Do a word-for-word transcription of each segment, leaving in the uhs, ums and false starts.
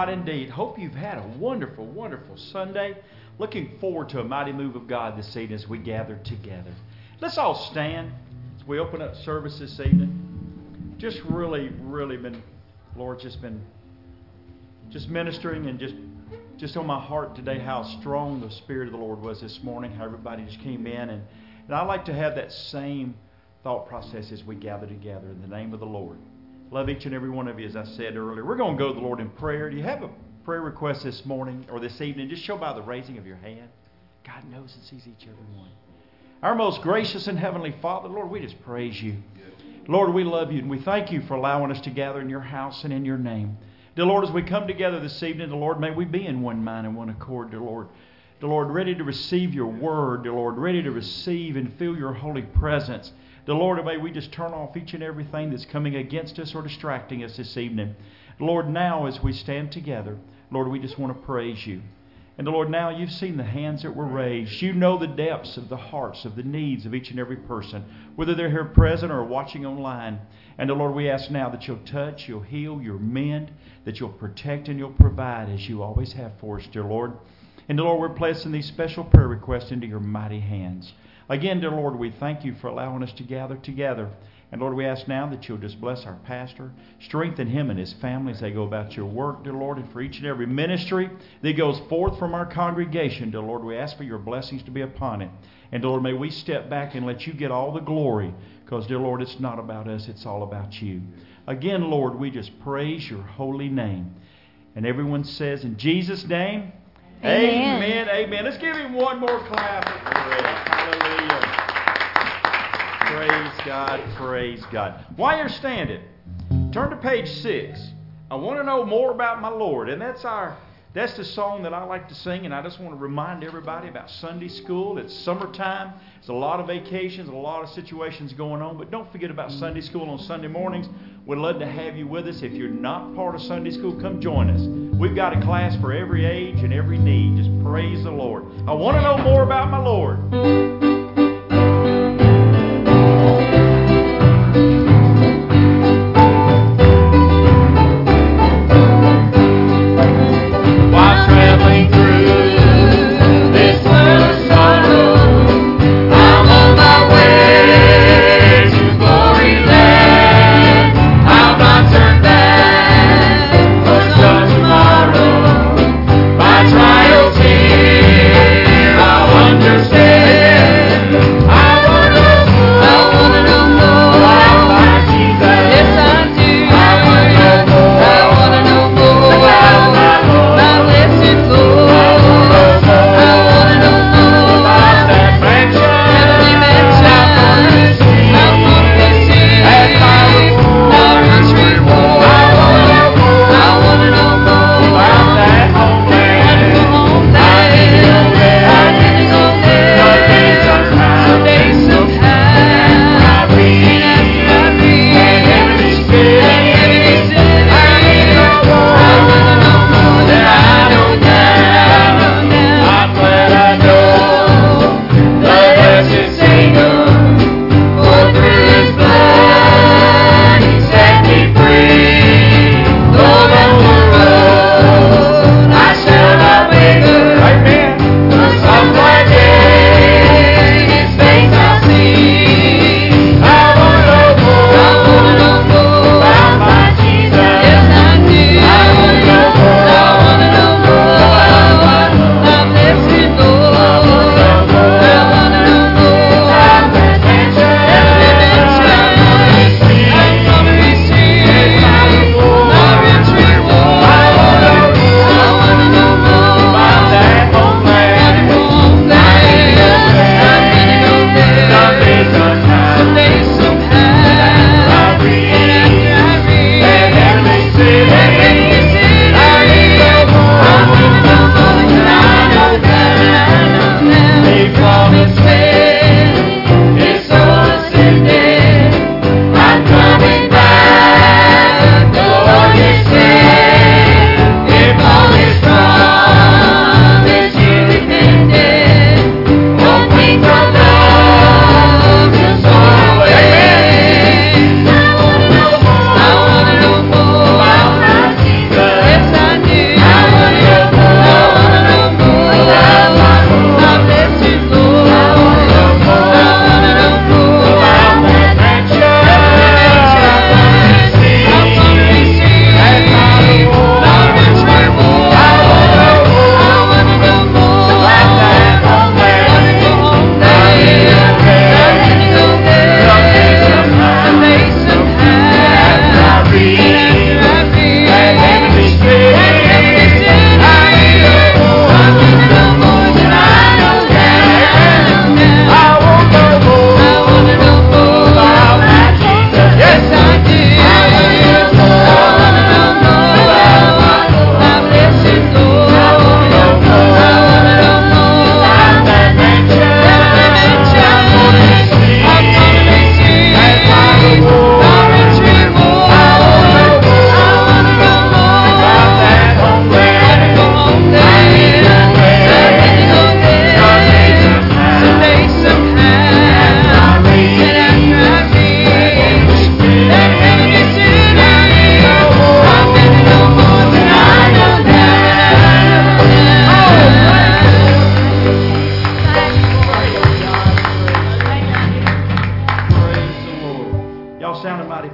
right indeed. Hope you've had a wonderful, wonderful Sunday. Looking forward to a mighty move of God this evening as we gather together. Let's all stand as we open up service this evening. Just really, really been, Lord, just been just ministering and just just on my heart today how strong the Spirit of the Lord was this morning, how everybody just came in. And, and I like to have that same thought process as we gather together in the name of the Lord. Love each and every one of you, as I said earlier. We're going to go to the Lord in prayer. Do you have a prayer request this morning or this evening? Just show by the raising of your hand. God knows and sees each and every one. Our most gracious and heavenly Father, Lord, we just praise you. Lord, we love you and we thank you for allowing us to gather in your house and in your name. Dear Lord, as we come together this evening, dear Lord, may we be in one mind and one accord, dear Lord. Dear Lord, ready to receive your word, dear Lord, ready to receive and feel your holy presence. Dear Lord, may we just turn off each and everything that's coming against us or distracting us this evening. Lord, now as we stand together, Lord, we just want to praise you. And Lord, now you've seen the hands that were raised. You know the depths of the hearts, of the needs of each and every person, whether they're here present or watching online. And Lord, we ask now that you'll touch, you'll heal, you'll mend, that you'll protect and you'll provide as you always have for us, dear Lord. And Lord, we're placing these special prayer requests into your mighty hands. Again, dear Lord, we thank you for allowing us to gather together. And Lord, we ask now that you'll just bless our pastor, strengthen him and his family as they go about your work, dear Lord, and for each and every ministry that goes forth from our congregation, dear Lord, we ask for your blessings to be upon it. And Lord, may we step back and let you get all the glory, because, dear Lord, it's not about us, it's all about you. Again, Lord, we just praise your holy name. And everyone says, in Jesus' name, amen, amen. amen. Let's give him one more clap of praise. Hallelujah. Praise God, praise God. While you're standing, turn to page six. I want to know more about my Lord. And that's our that's the song that I like to sing. And I just want to remind everybody about Sunday school. It's summertime. There's a lot of vacations, a lot of situations going on. But don't forget about Sunday school on Sunday mornings. We'd love to have you with us. If you're not part of Sunday school, come join us. We've got a class for every age and every need. Just praise the Lord. I want to know more about my Lord. Wonders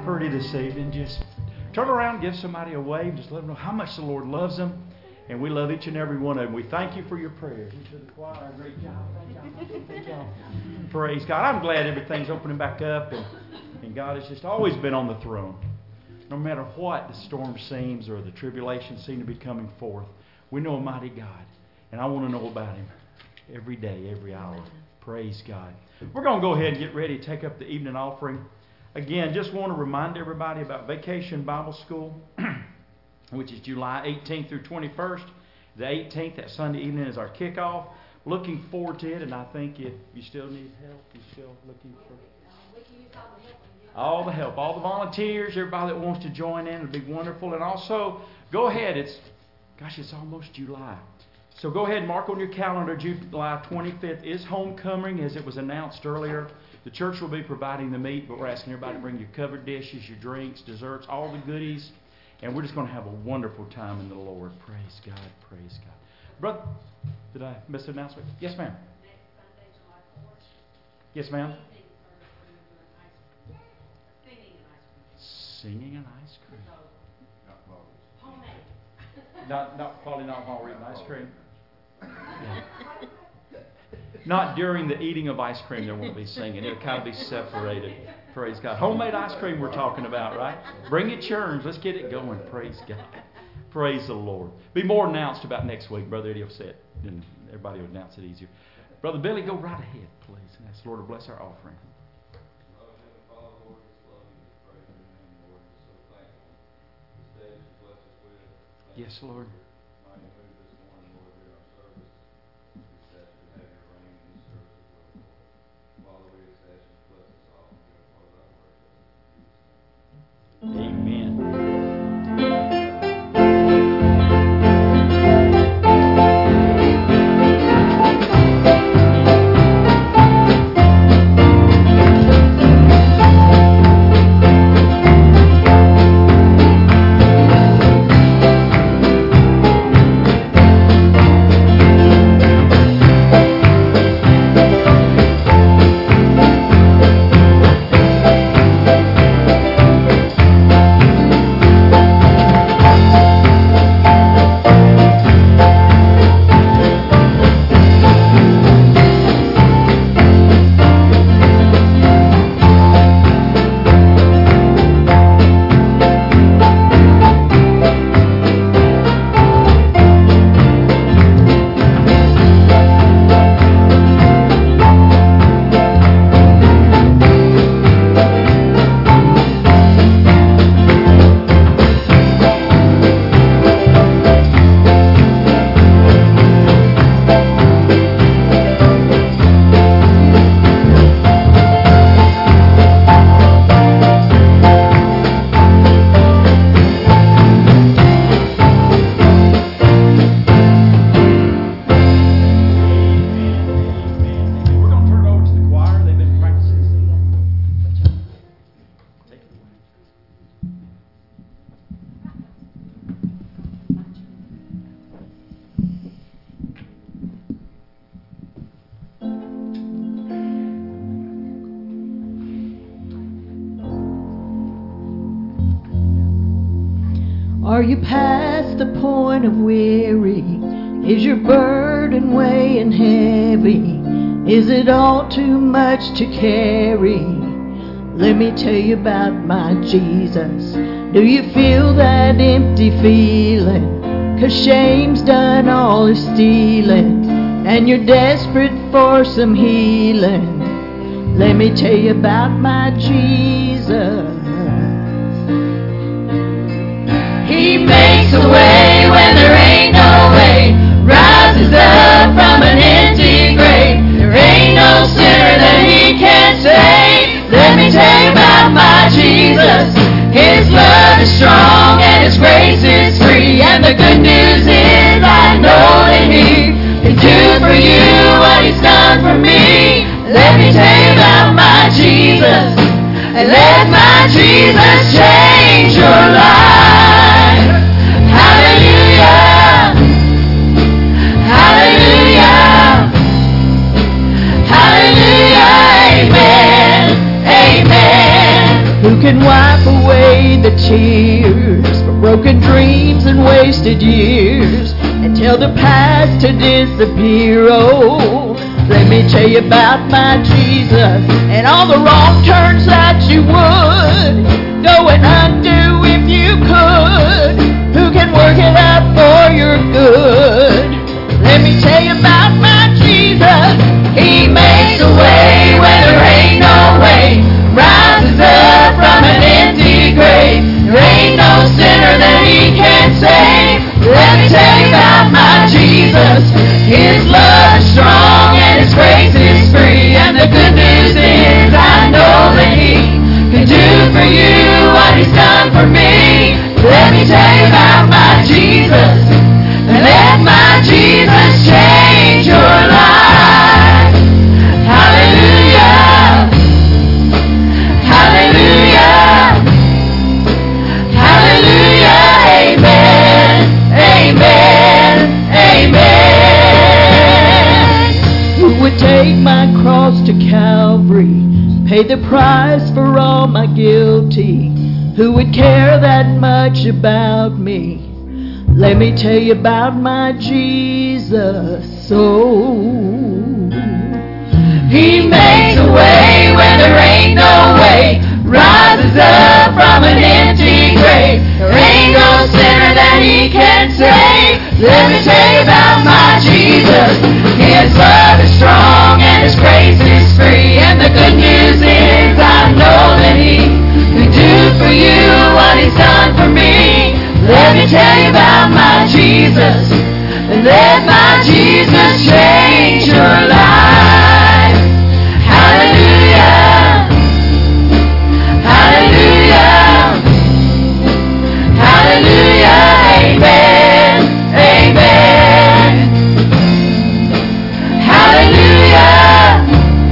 pretty this evening, just turn around, give somebody a wave, just let them know how much the Lord loves them. And we love each and every one of them. We thank you for your prayers. To the choir, great job. Thank y'all. Thank y'all. Praise God. I'm glad everything's opening back up, and, and God has just always been on the throne. No matter what the storm seems or the tribulations seem to be coming forth, we know a mighty God. And I want to know about Him every day, every hour. Praise God. We're going to go ahead and get ready to take up the evening offering. Again, just want to remind everybody about Vacation Bible School, which is July eighteenth through twenty-first. The eighteenth, that Sunday evening, is our kickoff. Looking forward to it, and I think if you still need help, you're still looking for all the help, all the volunteers, everybody that wants to join in, it'll be wonderful. And also, go ahead. It's, gosh, it's almost July. So go ahead and mark on your calendar, July twenty-fifth is homecoming, as it was announced earlier. The church will be providing the meat, but we're asking everybody to bring your covered dishes, your drinks, desserts, all the goodies. And we're just going to have a wonderful time in the Lord. Praise God, praise God. Brother, did I miss an announcement? Yes, ma'am. Yes, ma'am. Singing and ice cream. Not, not probably not while we're eating ice cream. Yeah. Not during the eating of ice cream, there won't be singing. It'll kind of be separated. Praise God. Homemade ice cream we're talking about, right? Bring your churns. Let's get it going. Praise God. Praise the Lord. Be more announced about next week. Brother Eddie will say it, and everybody will announce it easier. Brother Billy, go right ahead, please, and ask the Lord to bless our offering. Yes, Lord. Amen. Are you past the point of weary? Is your burden weighing heavy? Is it all too much to carry? Let me tell you about my Jesus. Do you feel that empty feeling? 'Cause shame's done all its stealing, and you're desperate for some healing. Let me tell you about my Jesus. He makes a way when there ain't no way, rises up from an empty grave. There ain't no sinner that He can't save. Let me tell you about my Jesus. His love is strong and His grace is free, and the good news is I know that He can do for you what He's done for me. Let me tell you about my Jesus, and let my Jesus change your life. Hallelujah, hallelujah, hallelujah, amen, amen. Who can wipe away the tears for broken dreams and wasted years and tell the past to disappear. Oh, let me tell you about my Jesus and all the wrong turns that you would go and undo if you could. Who can work it out for your good? Let me tell you about my Jesus. He makes a way where there ain't no way. Rises up from an empty grave. There ain't no sinner that he can't save. Let me tell you about my Jesus. His love is strong and his grace is free. And the good news is I know that he can do for you what he's done for me. Let me tell you about my Jesus. And let my Jesus change your life. Hallelujah. Hallelujah. Hallelujah. Amen. Amen. Amen. Who would take my cross to Calvary, pay the price for all my guilty? Who would care that much about me? Let me tell you about my Jesus. Oh, he makes a way when there ain't no way. Rises up from an empty grave. There ain't no sinner that he can't save. Let me tell you about my Jesus. His love is strong and his grace is free. And the good news is I know that he can do for you what he's done for me. Let me tell you about my Jesus. And let my Jesus change your life. Hallelujah. Hallelujah. Hallelujah. Amen. Amen. Hallelujah.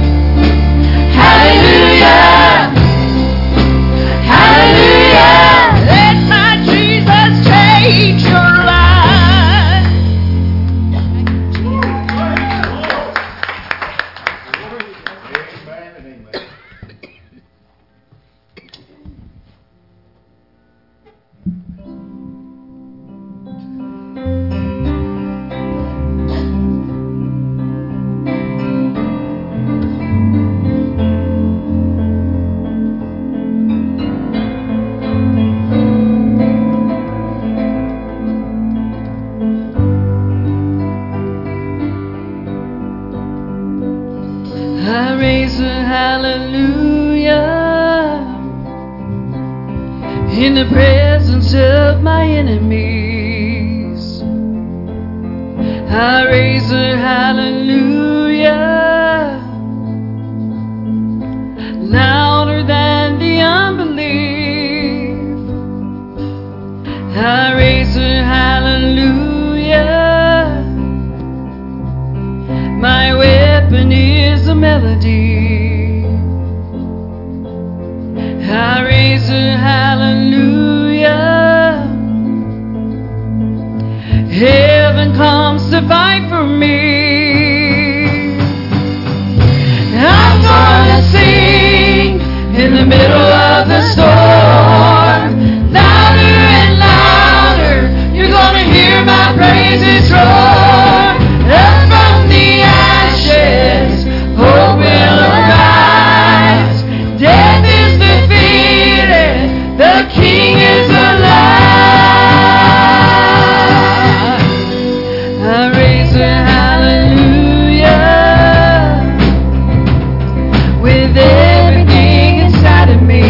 Hallelujah. Hallelujah. Let my Jesus change your life. Amen and amen. I raise a hallelujah in the presence of my enemies. I raise a hallelujah louder than the unbelief. I raise a hallelujah. My weapon is a melody. I raise a hallelujah. Heaven comes to fight for me. I'm gonna sing in the middle of the storm. Louder and louder, you're gonna hear my praises roar. Up from the ashes, hope will arise. Death is defeated, the King is alive. I raise a hallelujah with everything inside of me.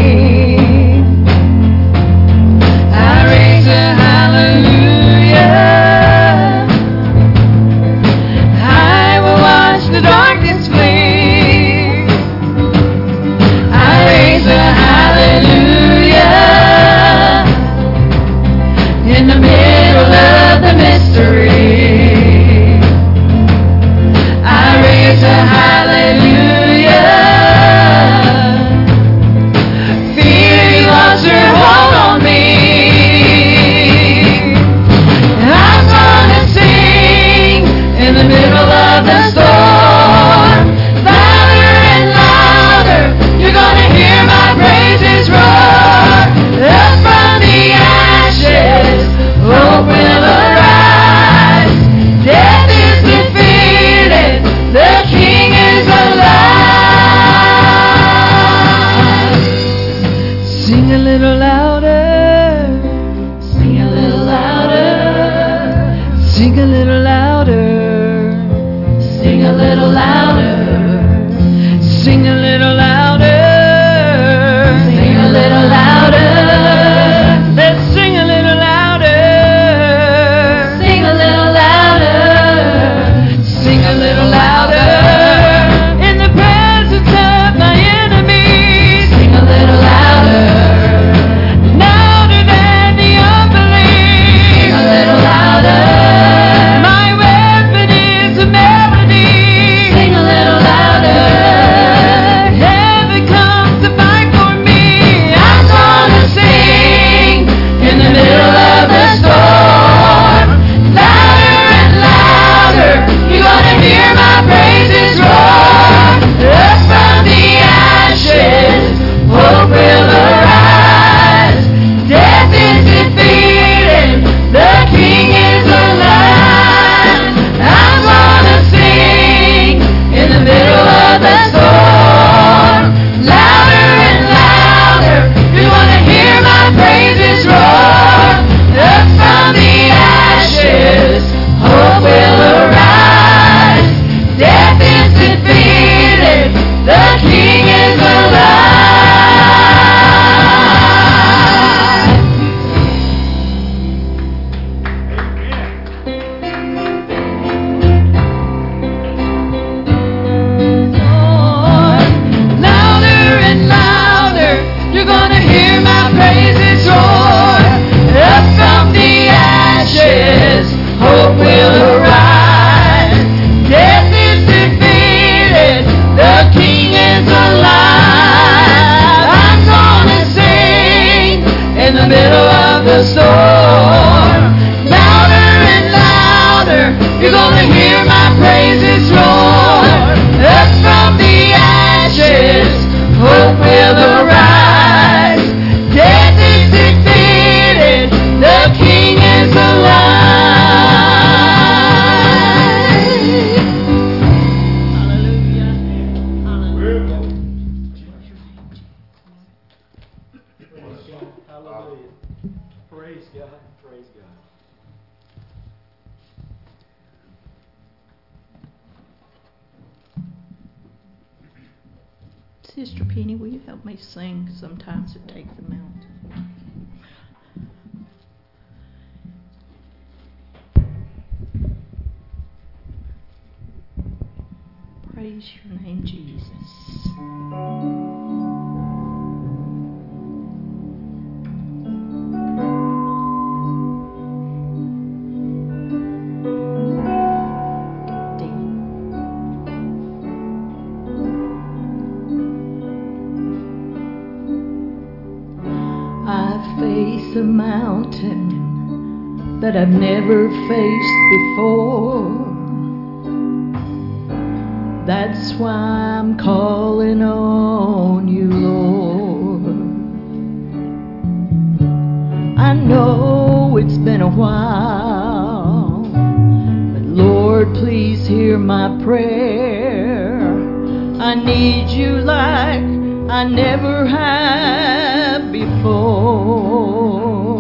Sing a little louder. Sing a little louder. Let's sing a little louder. Sing a little louder. Sing a little louder. In the presence of my enemies. Sing a little louder. Louder than the unbelief. Sing a little louder. My weapon is a melody. Sing a little louder. Heaven comes to fight for me. I'm gonna sing in the middle of the storm. Louder and louder, you're gonna hear my praises roar. Up from the ashes, hope will arise. Death is defeated, the King is alive. I'm gonna sing in the middle of the storm. Louder and louder, you wanna hear my praises roar. Up from the ashes, hope will arise. Death is defeated, the King is alive. Louder and louder, you're gonna hear my praises roar. Up from the ashes, hope will arise. Death is defeated, the King is alive. I'm gonna sing in the middle of the storm. Louder and louder, you're gonna hear my praises roar. Up from the ashes, hope will arise. Death is defeated, the King is alive. Hallelujah. Hallelujah. Hallelujah. Praise God. Praise God. Sister Penny, will you help me sing Sometimes It Takes a Mountain? Praise your name, Jesus. I face a mountain that I've never faced before. That's why I'm calling on you, Lord. I know it's been a while, but Lord, please hear my prayer. I need you like I never have before.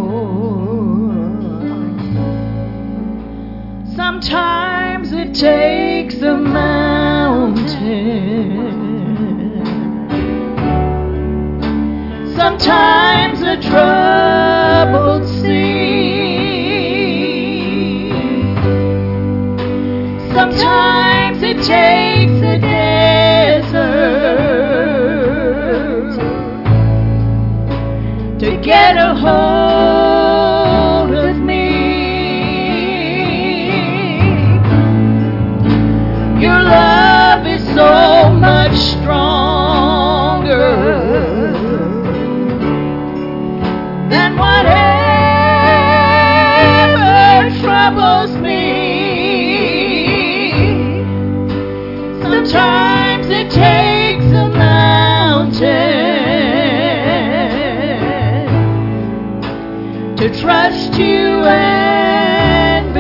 Sometimes it takes a mountain, sometimes a troubled sea, sometimes it takes a desert to get a hold of me. Your love is so much stronger than whatever troubles me. Sometimes it takes a mountain to trust you and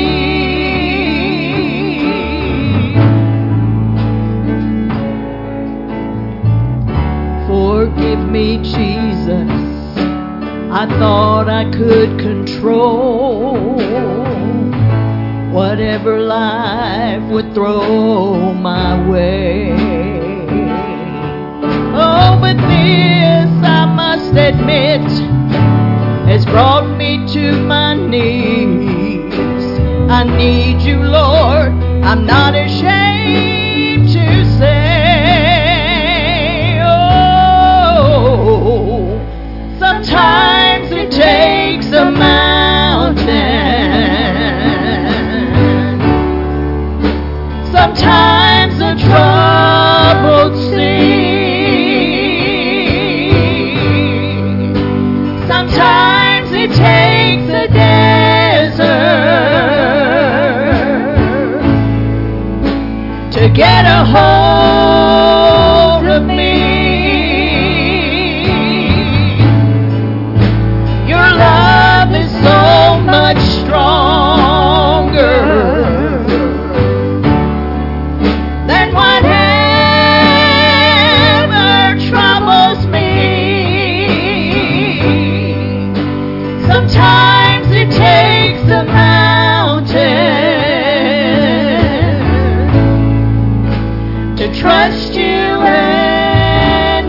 believe. Forgive me, Jesus, I thought I could control whatever life would throw my way. admit has brought me to my knees. I need you, Lord. I'm not ashamed to say, oh, sometimes it takes a mountain, sometimes a troubled sea. Sometimes it takes a desert to get a hold of me. Your love is so much stronger than whatever troubles me. Sometimes it takes a mountain to trust you and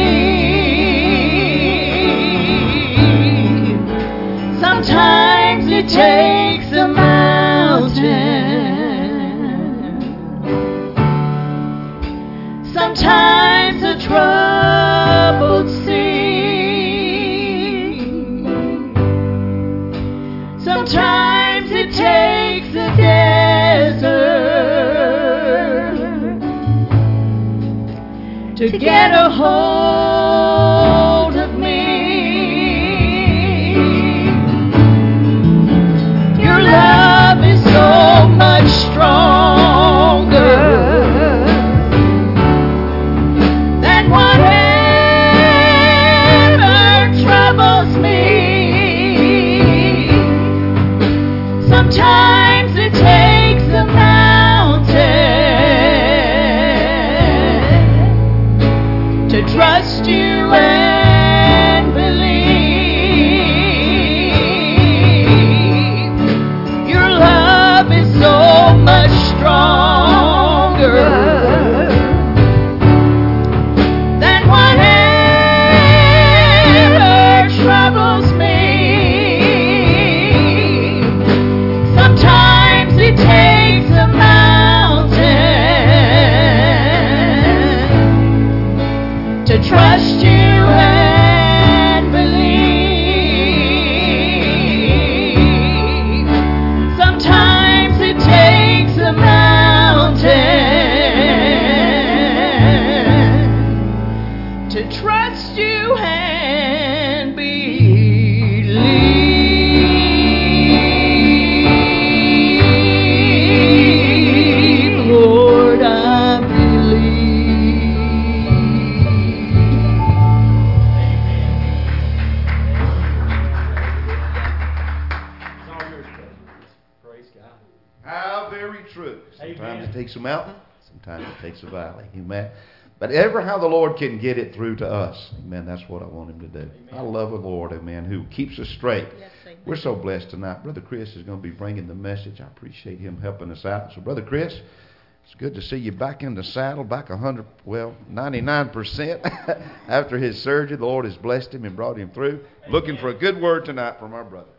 believe. Sometimes it takes a mountain, sometimes a troubled sea. Sometimes it takes a desert to get a hold of me. Your love is so much stronger than whatever troubles me. Sometimes it takes a mountain to trust you and believe. Your love is so much stronger than whatever troubles me. Sometimes it takes a mountain to trust you and believe. Sometimes it takes a mountain to trust you and believe. Lord, I believe. It's all yours, brother. Praise God. How very true. Sometimes Amen. it takes a mountain, sometimes it takes a valley. Amen. But ever how the Lord can get it through to us. Amen. That's what I want Him to do. I love the Lord, amen, who keeps us straight. We're so blessed tonight. Brother Chris is going to be bringing the message. I appreciate him helping us out. So, Brother Chris, it's good to see you back in the saddle, back one hundred, well, ninety-nine percent after his surgery. The Lord has blessed him and brought him through. Looking for a good word tonight from our brother.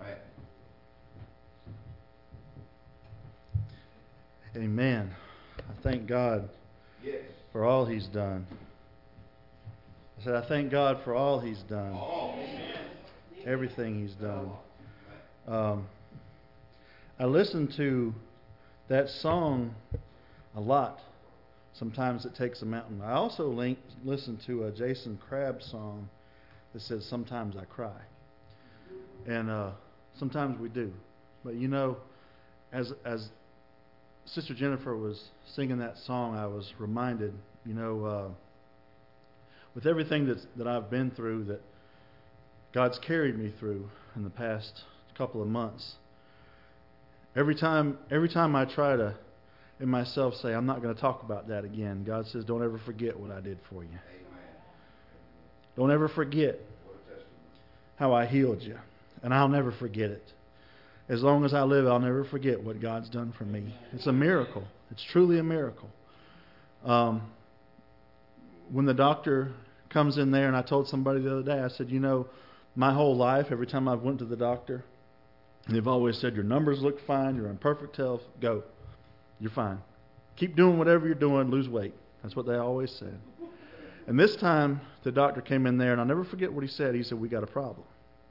Amen. Amen. I thank God Yes. for all He's done. I said, I thank God for all He's done. Oh. Everything He's done. Um, I listen to that song a lot. Sometimes it takes a mountain. I also link, listen to a Jason Crabb song that says, sometimes I cry. And uh, sometimes we do. But you know, as as Sister Jennifer was singing that song, I was reminded, you know, uh, with everything that's, that I've been through, that God's carried me through in the past couple of months. Every time, every time I try to, in myself, say, I'm not going to talk about that again, God says, don't ever forget what I did for you. Don't ever forget how I healed you. And I'll never forget it. As long as I live, I'll never forget what God's done for me. It's a miracle. It's truly a miracle. Um, when the doctor comes in there, and I told somebody the other day, I said, you know, my whole life, every time I've went to the doctor, they've always said, your numbers look fine, you're in perfect health, go. You're fine. Keep doing whatever you're doing, lose weight. That's what they always said. And this time, the doctor came in there, and I'll never forget what he said. He said, we got a problem.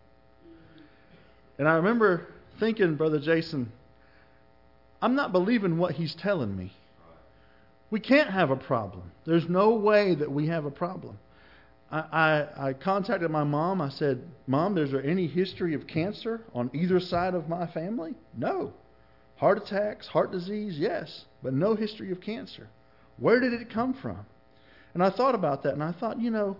And I remember thinking, Brother Jason, I'm not believing what he's telling me. We can't have a problem. There's no way that we have a problem. I, I, I contacted my mom. I said, Mom, is there any history of cancer on either side of my family? No. Heart attacks, heart disease, yes, but no history of cancer. Where did it come from? And I thought about that, and I thought, you know,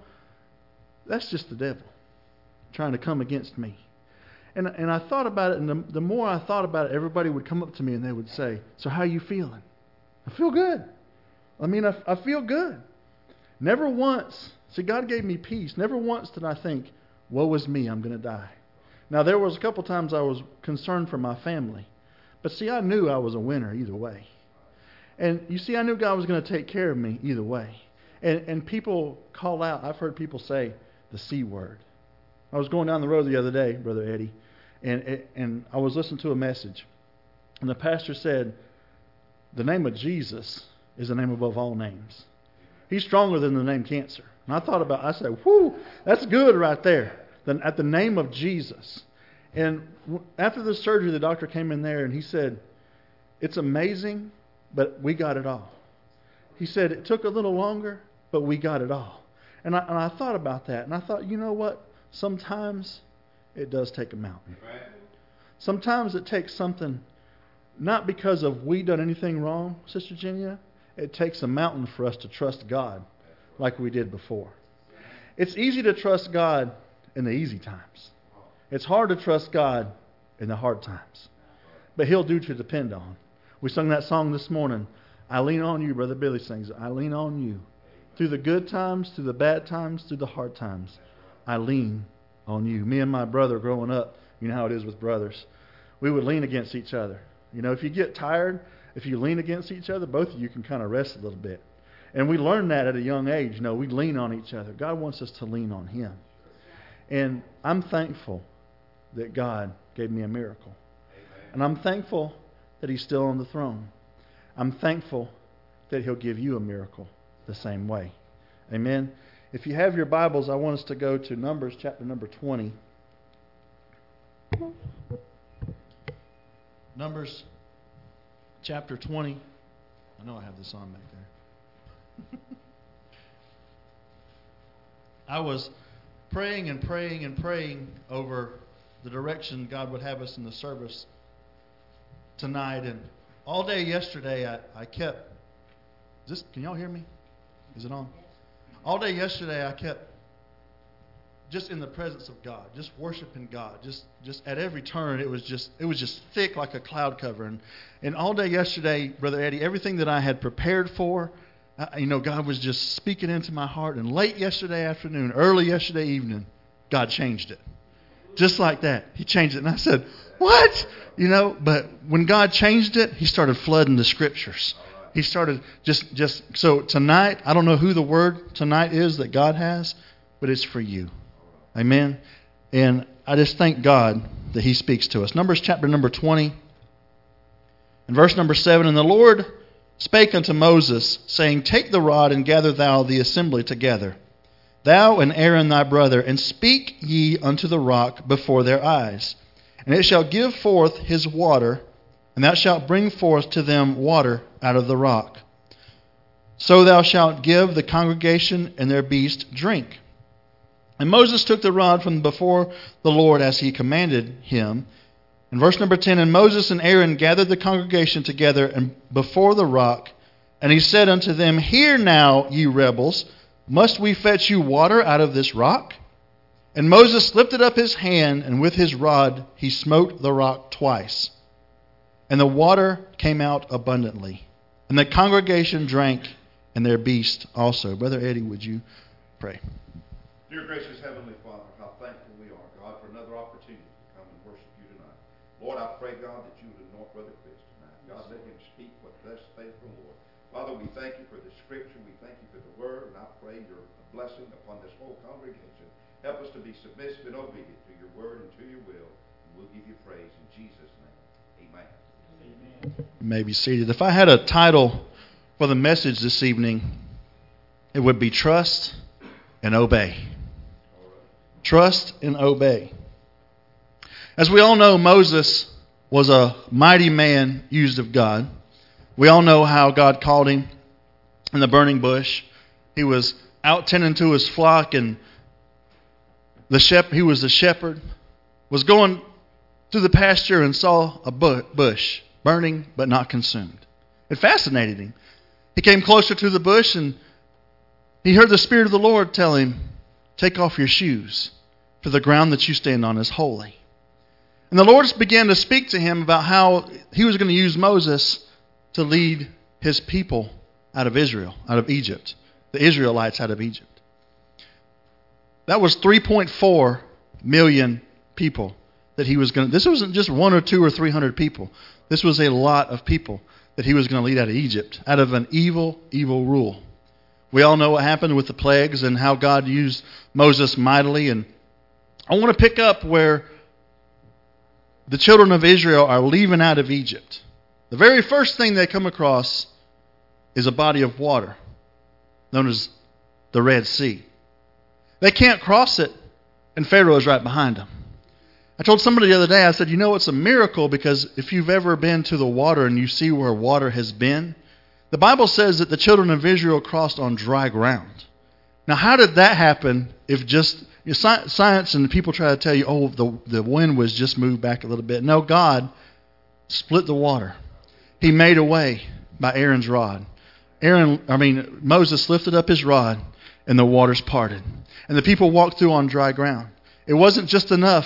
that's just the devil trying to come against me. And and I thought about it, and the, the more I thought about it, everybody would come up to me and they would say, so how are you feeling? I feel good. I mean, I, I feel good. Never once, see, God gave me peace. Never once did I think, woe is me, I'm going to die. Now, there was a couple times I was concerned for my family. But see, I knew I was a winner either way. And you see, I knew God was going to take care of me either way. And and people call out, I've heard people say the C word. I was going down the road the other day, Brother Eddie, and and I was listening to a message. And the pastor said, the name of Jesus is the name above all names. He's stronger than the name cancer. And I thought about, I said, whoo, that's good right there. Then at the name of Jesus. And after the surgery, the doctor came in there and he said, it's amazing, but we got it all. He said, it took a little longer, but we got it all. And I, and I thought about that, and I thought, you know what? Sometimes it does take a mountain. Right. Sometimes it takes something, not because of we done anything wrong, Sister Genia. It takes a mountain for us to trust God like we did before. It's easy to trust God in the easy times. It's hard to trust God in the hard times. But He'll do to depend on. We sung that song this morning. I lean on you, Brother Billy sings it. I lean on you. Through the good times, through the bad times, through the hard times. I lean on you. Me and my brother growing up, you know how it is with brothers. We would lean against each other. You know, if you get tired, if you lean against each other, both of you can kind of rest a little bit. And we learned that at a young age. You know, we lean on each other. God wants us to lean on Him. And I'm thankful that God gave me a miracle. And I'm thankful that He's still on the throne. I'm thankful that He'll give you a miracle the same way. Amen. If you have your Bibles, I want us to go to Numbers chapter number twenty. Numbers chapter twenty. I know I have this on back there. I was praying and praying and praying over the direction God would have us in the service tonight. And all day yesterday, I, I kept... Is this, can y'all hear me? Is it on? All day yesterday, I kept just in the presence of God, just worshiping God. Just just at every turn, it was just it was just thick like a cloud cover. And, and all day yesterday, Brother Eddie, everything that I had prepared for, uh, you know, God was just speaking into my heart. And late yesterday afternoon, early yesterday evening, God changed it. Just like that. He changed it. And I said, what? You know, but when God changed it, He started flooding the Scriptures. He started just, just, so tonight, I don't know who the word tonight is that God has, but it's for you. Amen. And I just thank God that He speaks to us. Numbers chapter number twenty, and verse number seven, and the Lord spake unto Moses, saying, take the rod and gather thou the assembly together, thou and Aaron thy brother, and speak ye unto the rock before their eyes. And it shall give forth his water, and thou shalt bring forth to them water out of the rock. So thou shalt give the congregation and their beast drink. And Moses took the rod from before the Lord as he commanded him. In verse number ten, and Moses and Aaron gathered the congregation together and before the rock, and he said unto them, hear now, ye rebels, must we fetch you water out of this rock? And Moses lifted up his hand, and with his rod he smote the rock twice. And the water came out abundantly. And the congregation drank, and their beast also. Brother Eddie, would you pray? Dear gracious Heavenly Father, how thankful we are, God, for another opportunity to come and worship you tonight. Lord, I pray, God, that you would anoint Brother Chris tonight. God, let him speak what thus saith the Lord. Father, we thank you for the Scripture. We thank you for the Word. And I pray your blessing upon this whole congregation. Help us to be submissive and obedient to your Word and to your will. And we'll give you praise in Jesus' name. Amen. You may be seated. If I had a title for the message this evening, it would be Trust and Obey. Trust and obey. As we all know, Moses was a mighty man used of God. We all know how God called him in the burning bush. He was out tending to his flock, and the shep- he was the shepherd, was going through the pasture and saw a bu- bush burning but not consumed. It fascinated him. He came closer to the bush, and he heard the Spirit of the Lord tell him, "Take off your shoes, for the ground that you stand on is holy." And the Lord began to speak to him about how he was going to use Moses to lead his people out of Israel, out of Egypt, the Israelites out of Egypt. That was three point four million people that he was going to, this wasn't just one or two or three hundred people. This was a lot of people that he was going to lead out of Egypt, out of an evil, evil rule. We all know what happened with the plagues and how God used Moses mightily. And I want to pick up where the children of Israel are leaving out of Egypt. The very first thing they come across is a body of water known as the Red Sea. They can't cross it, and Pharaoh is right behind them. I told somebody the other day, I said, you know, it's a miracle, because if you've ever been to the water and you see where water has been, the Bible says that the children of Israel crossed on dry ground. Now, how did that happen if just you know, science and people try to tell you, oh, the, the wind was just moved back a little bit? No, God split the water. He made a way by Aaron's rod. Aaron, I mean, Moses lifted up his rod, and the waters parted. And the people walked through on dry ground. It wasn't just enough.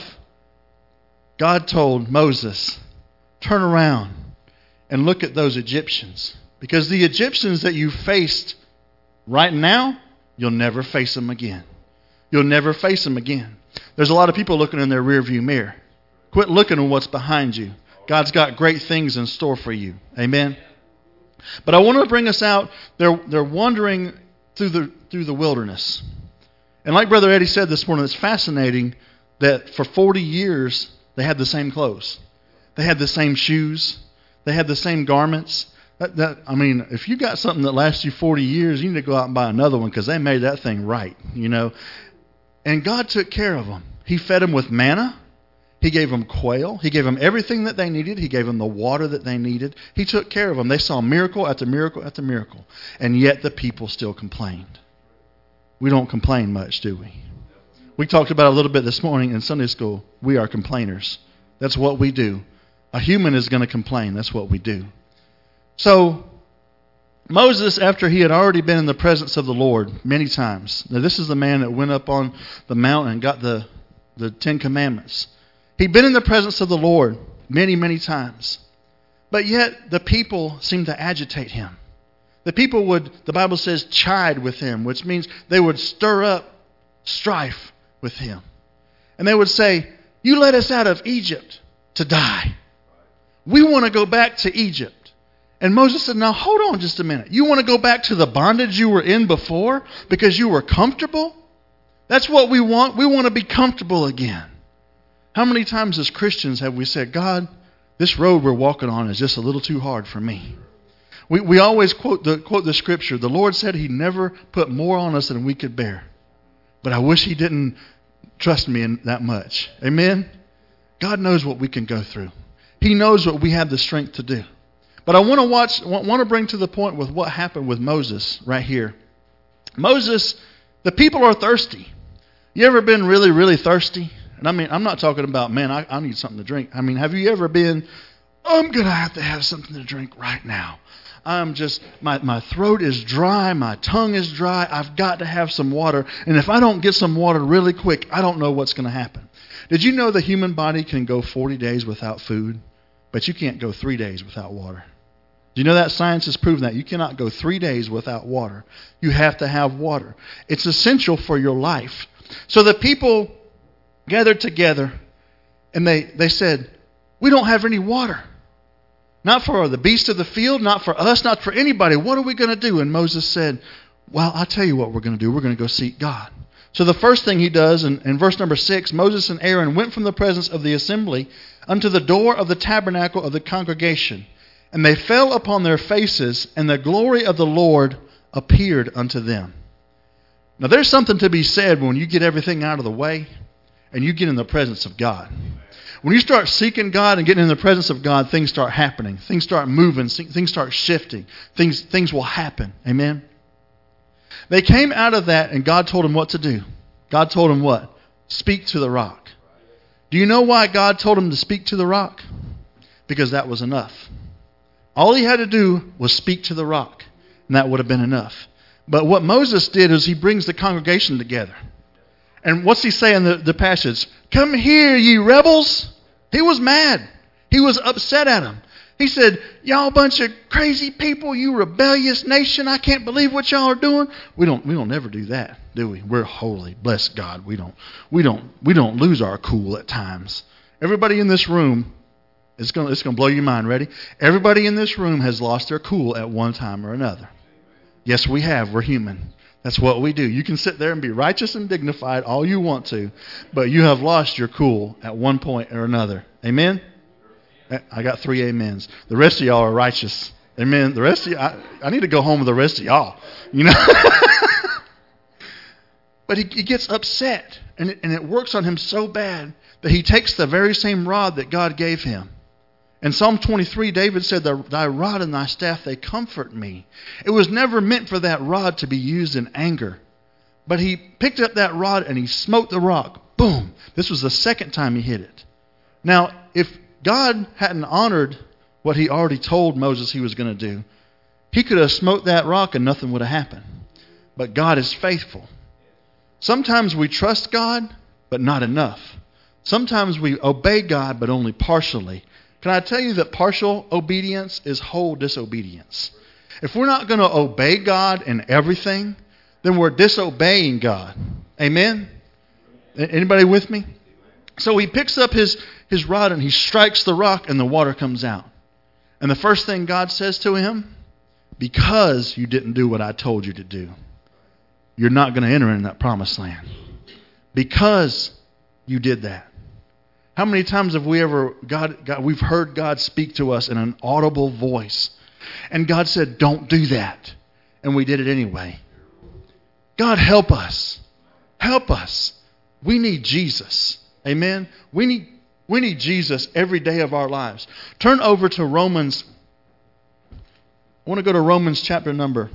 God told Moses, turn around and look at those Egyptians. Because the Egyptians that you faced right now, you'll never face them again. You'll never face them again. There's a lot of people looking in their rearview mirror. Quit looking at what's behind you. God's got great things in store for you. Amen. But I want to bring us out. They're, they're wandering through the, through the wilderness. And like Brother Eddie said this morning, it's fascinating that for forty years, they had the same clothes. They had the same shoes. They had the same garments. That, that, I mean, if you got something that lasts you forty years, you need to go out and buy another one, because they made that thing right, you know. And God took care of them. He fed them with manna. He gave them quail. He gave them everything that they needed. He gave them the water that they needed. He took care of them. They saw miracle after miracle after miracle. And yet the people still complained. We don't complain much, do we? We talked about it a little bit this morning in Sunday school. We are complainers. That's what we do. A human is going to complain. That's what we do. So, Moses, after he had already been in the presence of the Lord many times. Now, this is the man that went up on the mountain and got the, the Ten Commandments. He'd been in the presence of the Lord many, many times. But yet, the people seemed to agitate him. The people would, the Bible says, chide with him, which means they would stir up strife with him. And they would say, you led us out of Egypt to die. We want to go back to Egypt. And Moses said, now hold on just a minute. You want to go back to the bondage you were in before because you were comfortable? That's what we want. We want to be comfortable again. How many times as Christians have we said, God, this road we're walking on is just a little too hard for me? We we always quote the quote the scripture. The Lord said He never put more on us than we could bear. But I wish He didn't trust me in that much. Amen? God knows what we can go through. He knows what we have the strength to do. But I want to watch. want to bring to the point with what happened with Moses right here. Moses, the people are thirsty. You ever been really, really thirsty? And I mean, I'm not talking about, man, I, I need something to drink. I mean, have you ever been, I'm going to have to have something to drink right now. I'm just, my, my throat is dry, my tongue is dry, I've got to have some water. And if I don't get some water really quick, I don't know what's going to happen. Did you know the human body can go forty days without food, but you can't go three days without water? Do you know that science has proven that? You cannot go three days without water. You have to have water. It's essential for your life. So the people gathered together and they, they said, we don't have any water. Not for the beast of the field, not for us, not for anybody. What are we going to do? And Moses said, well, I'll tell you what we're going to do. We're going to go seek God. So the first thing he does, in, in verse number six, Moses and Aaron went from the presence of the assembly unto the door of the tabernacle of the congregation. And they fell upon their faces, and the glory of the Lord appeared unto them. Now there's something to be said when you get everything out of the way and you get in the presence of God. When you start seeking God and getting in the presence of God, things start happening. Things start moving. Things start shifting. Things, things will happen. Amen? They came out of that and God told them what to do. God told them what? Speak to the rock. Do you know why God told them to speak to the rock? Because that was enough. All he had to do was speak to the rock, and that would have been enough. But what Moses did is he brings the congregation together. And what's he say in the, the passage? Come here, ye rebels. He was mad. He was upset at them. He said, y'all bunch of crazy people, you rebellious nation. I can't believe what y'all are doing. We don't we don't ever do that, do we? We're holy. Bless God. We don't we don't we don't lose our cool at times. Everybody in this room, it's gonna it's gonna blow your mind. Ready? Everybody in this room has lost their cool at one time or another. Yes, we have. We're human. That's what we do. You can sit there and be righteous and dignified all you want to, but you have lost your cool at one point or another. Amen? I got three amens. The rest of y'all are righteous. Amen. The rest of you, I, I need to go home with the rest of y'all. You know? But he, he gets upset, and it, and it works on him so bad that he takes the very same rod that God gave him. In Psalm twenty-three, David said, thy rod and thy staff, they comfort me. It was never meant for that rod to be used in anger. But he picked up that rod and he smote the rock. Boom. This was the second time he hit it. Now, if God hadn't honored what he already told Moses he was going to do, he could have smote that rock and nothing would have happened. But God is faithful. Sometimes we trust God, but not enough. Sometimes we obey God, but only partially. Can I tell you that partial obedience is whole disobedience? If we're not going to obey God in everything, then we're disobeying God. Amen? Anybody with me? So he picks up his, his rod and he strikes the rock and the water comes out. And the first thing God says to him, because you didn't do what I told you to do, you're not going to enter in that promised land. Because you did that. How many times have we ever, God, God, we've heard God speak to us in an audible voice. And God said, don't do that. And we did it anyway. God, help us. Help us. We need Jesus. Amen? We need, we need Jesus every day of our lives. Turn over to Romans. I want to go to Romans chapter number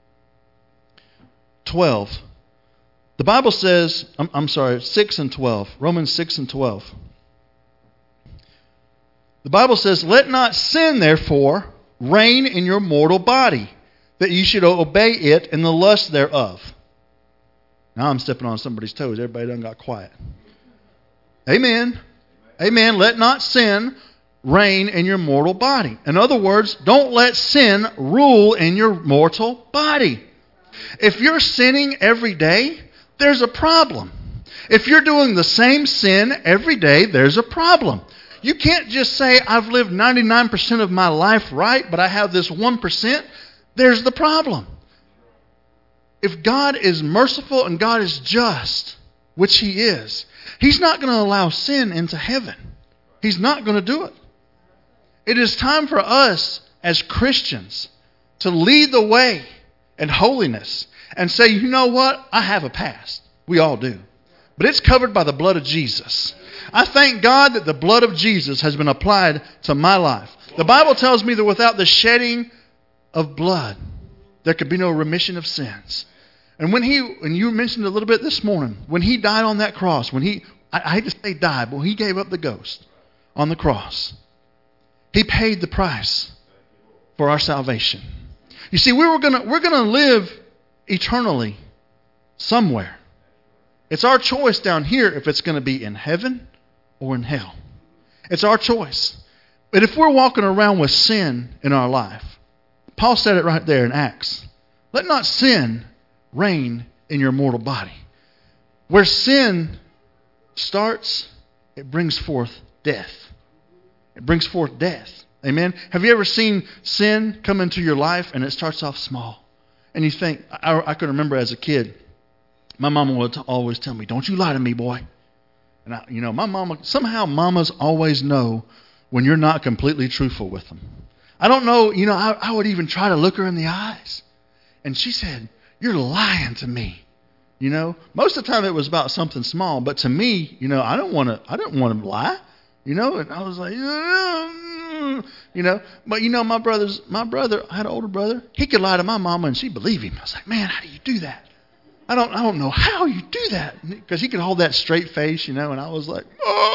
twelve. The Bible says, I'm, I'm sorry, six and twelve. Romans six and twelve. The Bible says, let not sin, therefore, reign in your mortal body, that ye should obey it in the lust thereof. Now I'm stepping on somebody's toes. Everybody done got quiet. Amen. Amen. Let not sin reign in your mortal body. In other words, don't let sin rule in your mortal body. If you're sinning every day, there's a problem. If you're doing the same sin every day, there's a problem. You can't just say, I've lived ninety-nine percent of my life right, but I have this one percent. There's the problem. If God is merciful and God is just, which He is, He's not going to allow sin into heaven. He's not going to do it. It is time for us as Christians to lead the way in holiness and say, you know what? I have a past. We all do. But it's covered by the blood of Jesus. I thank God that the blood of Jesus has been applied to my life. The Bible tells me that without the shedding of blood, there could be no remission of sins. And when he, and you mentioned a little bit this morning, when He died on that cross, when He, I, I hate to say died, but when He gave up the ghost on the cross, He paid the price for our salvation. You see, we were gonna, we're going to live eternally somewhere. It's our choice down here if it's going to be in heaven or in hell. It's our choice. But if we're walking around with sin in our life, Paul said it right there in Acts. Let not sin reign in your mortal body. Where sin starts, it brings forth death. It brings forth death. Amen? Have you ever seen sin come into your life and it starts off small? And you think, I, I can remember as a kid, my mama would always tell me, don't you lie to me, boy. And, I, you know, my mama, somehow mamas always know when you're not completely truthful with them. I don't know, you know, I, I would even try to look her in the eyes. And she said, you're lying to me. You know, most of the time it was about something small, but to me, you know, I don't want to, I didn't want to lie, you know, and I was like, you know, but you know, my brother's, my brother, I had an older brother, he could lie to my mama and she'd believe him. I was like, man, how do you do that? I don't, I don't know how you do that, because he could hold that straight face, you know, and I was like,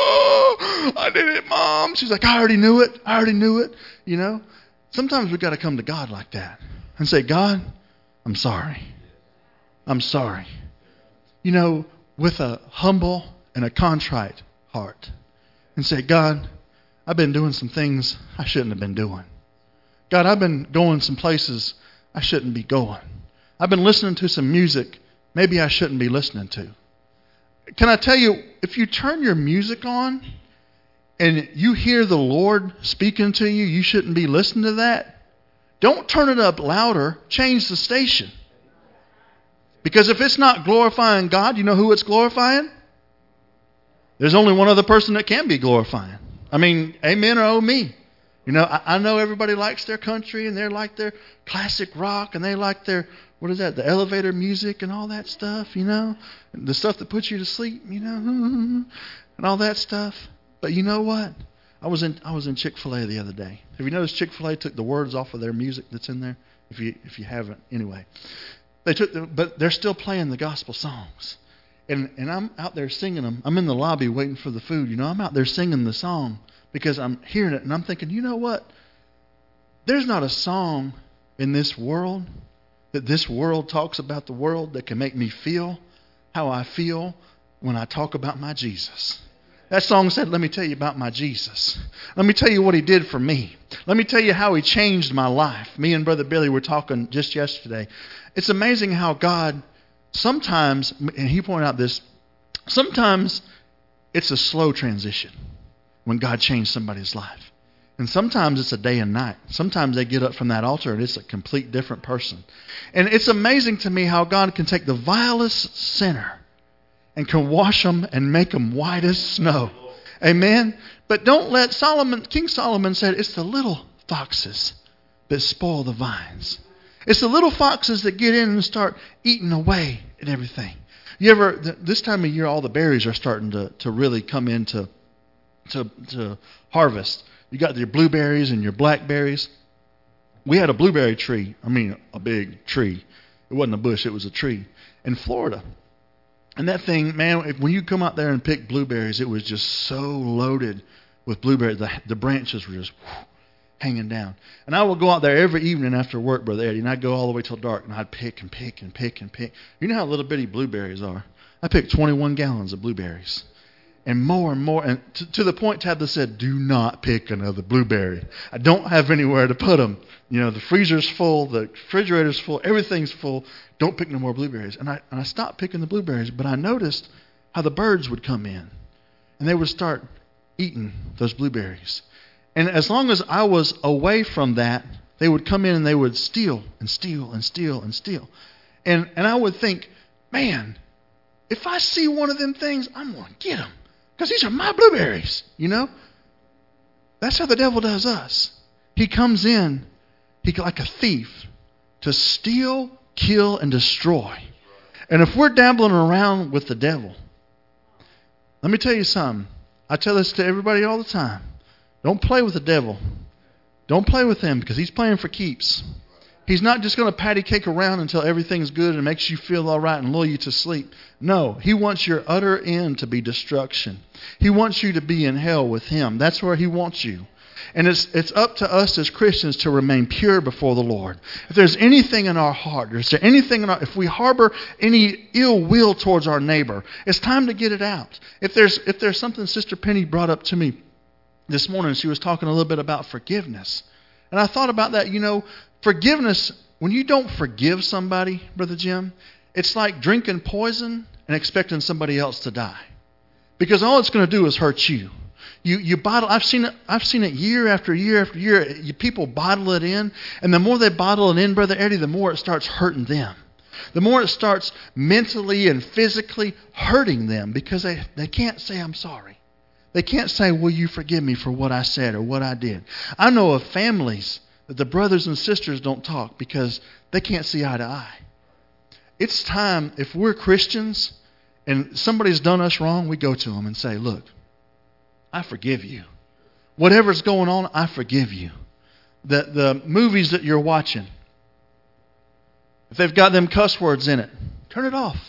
oh, I did it, Mom. She's like, I already knew it. I already knew it, you know. Sometimes we've got to come to God like that and say, God, I'm sorry. I'm sorry. You know, with a humble and a contrite heart, and say, God, I've been doing some things I shouldn't have been doing. God, I've been going some places I shouldn't be going. I've been listening to some music maybe I shouldn't be listening to. Can I tell you, if you turn your music on and you hear the Lord speaking to you, you shouldn't be listening to that. Don't turn it up louder. Change the station. Because if it's not glorifying God, you know who it's glorifying? There's only one other person that can be glorifying. I mean, amen or oh me. You know, I, I know everybody likes their country and they like their classic rock and they like their, what is that, the elevator music and all that stuff, you know. The stuff that puts you to sleep, you know, and all that stuff. But you know what? I was in I was in Chick-fil-A the other day. Have you noticed Chick-fil-A took the words off of their music that's in there? If you if you haven't, anyway. They took the, but they're still playing the gospel songs. And and I'm out there singing them. I'm in the lobby waiting for the food. You know, I'm out there singing the song because I'm hearing it and I'm thinking, you know what? There's not a song in this world that this world talks about the world that can make me feel how I feel when I talk about my Jesus. That song said, let me tell you about my Jesus. Let me tell you what he did for me. Let me tell you how he changed my life. Me and Brother Billy were talking just yesterday. It's amazing how God sometimes, and he pointed out this, sometimes it's a slow transition when God changed somebody's life. And sometimes it's a day and night. Sometimes they get up from that altar and it's a complete different person. And it's amazing to me how God can take the vilest sinner and can wash them and make them white as snow. Amen? But don't let Solomon, King Solomon said, it's the little foxes that spoil the vines. It's the little foxes that get in and start eating away at everything. You ever, this time of year, all the berries are starting to, to really come into to, to harvest. You got your blueberries and your blackberries. We had a blueberry tree. I mean, a big tree. It wasn't a bush. It was a tree in Florida. And that thing, man, if, when you come out there and pick blueberries, it was just so loaded with blueberries. The, the branches were just whew, hanging down. And I would go out there every evening after work, Brother Eddie, and I'd go all the way till dark, and I'd pick and pick and pick and pick. You know how little bitty blueberries are. I picked twenty-one gallons of blueberries. And more and more, and to, to the point Tabitha said, do not pick another blueberry. I don't have anywhere to put them. You know, the freezer's full, the refrigerator's full, everything's full. Don't pick no more blueberries. And I, and I stopped picking the blueberries, but I noticed how the birds would come in. And they would start eating those blueberries. And as long as I was away from that, they would come in and they would steal and steal and steal and steal. And, and I would think, man, if I see one of them things, I'm going to get them. Because these are my blueberries, you know. That's how the devil does us. He comes in, he like a thief, to steal, kill, and destroy. And if we're dabbling around with the devil, let me tell you something. I tell this to everybody all the time. Don't play with the devil. Don't play with him because he's playing for keeps. He's not just going to patty cake around until everything's good and makes you feel all right and lull you to sleep. No, he wants your utter end to be destruction. He wants you to be in hell with him. That's where he wants you. And it's it's up to us as Christians to remain pure before the Lord. If there's anything in our heart, or is there anything in our, if we harbor any ill will towards our neighbor, it's time to get it out. If there's if there's something Sister Penny brought up to me this morning, she was talking a little bit about forgiveness. And I thought about that, you know, forgiveness, when you don't forgive somebody, Brother Jim, it's like drinking poison and expecting somebody else to die. Because all it's going to do is hurt you. You you bottle. I've seen it. I've seen it year after year after year. You, people bottle it in, and the more they bottle it in, Brother Eddie, the more it starts hurting them. The more it starts mentally and physically hurting them because they, they can't say, I'm sorry. They can't say, will you forgive me for what I said or what I did. I know of families that the brothers and sisters don't talk because they can't see eye to eye. It's time, if we're Christians and somebody's done us wrong, we go to them and say, look, I forgive you. Whatever's going on, I forgive you. The, the movies that you're watching, if they've got them cuss words in it, turn it off.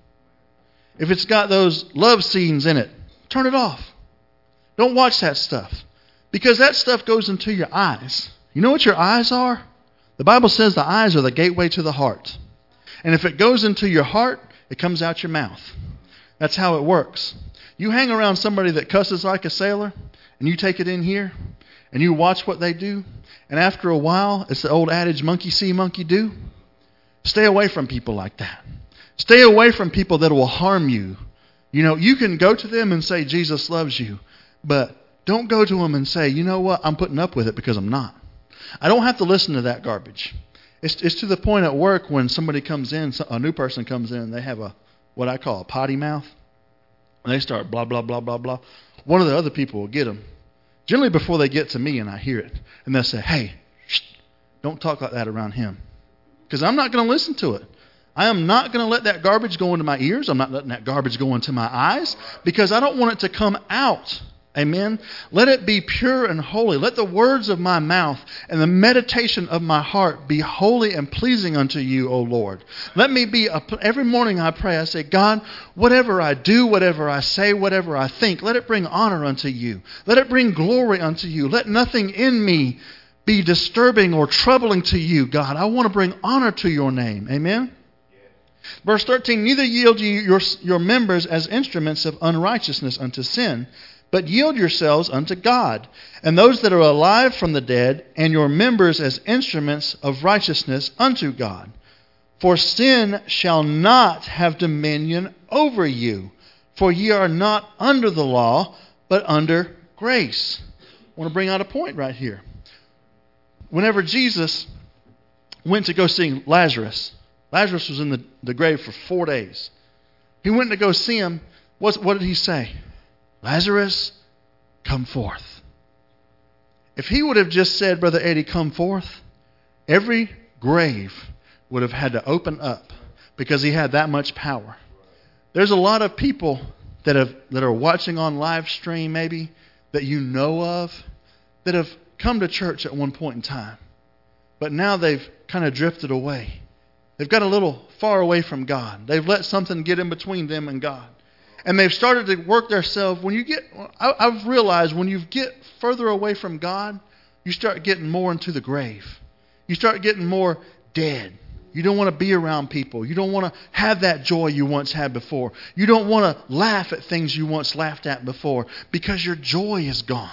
If it's got those love scenes in it, turn it off. Don't watch that stuff. Because that stuff goes into your eyes. You know what your eyes are? The Bible says the eyes are the gateway to the heart. And if it goes into your heart, it comes out your mouth. That's how it works. You hang around somebody that cusses like a sailor, and you take it in here, and you watch what they do, and after a while, it's the old adage, monkey see, monkey do. Stay away from people like that. Stay away from people that will harm you. You know, you can go to them and say, Jesus loves you. But don't go to them and say, you know what, I'm putting up with it because I'm not. I don't have to listen to that garbage. It's, it's to the point at work when somebody comes in, a new person comes in, and they have a what I call a potty mouth. And they start blah, blah, blah, blah, blah. One of the other people will get them. Generally before they get to me and I hear it. And they'll say, hey, shh, don't talk like that around him. Because I'm not going to listen to it. I am not going to let that garbage go into my ears. I'm not letting that garbage go into my eyes. Because I don't want it to come out. Amen. Let it be pure and holy. Let the words of my mouth and the meditation of my heart be holy and pleasing unto you, O Lord. Let me be, a, every morning I pray, I say, God, whatever I do, whatever I say, whatever I think, let it bring honor unto you. Let it bring glory unto you. Let nothing in me be disturbing or troubling to you, God. I want to bring honor to your name. Amen. Verse thirteen, neither yield ye your, your members as instruments of unrighteousness unto sin, but yield yourselves unto God, and those that are alive from the dead, and your members as instruments of righteousness unto God. For sin shall not have dominion over you, for ye are not under the law, but under grace. I want to bring out a point right here. Whenever Jesus went to go see Lazarus, Lazarus was in the, the grave for four days. He went to go see him. What, what did he say? Lazarus, come forth. If he would have just said, Brother Eddie, come forth, every grave would have had to open up because he had that much power. There's a lot of people that have that are watching on live stream maybe that you know of that have come to church at one point in time, but now they've kind of drifted away. They've got a little far away from God. They've let something get in between them and God. And they've started to work themselves. When you get, I, I've realized when you get further away from God, you start getting more into the grave. You start getting more dead. You don't want to be around people. You don't want to have that joy you once had before. You don't want to laugh at things you once laughed at before because your joy is gone.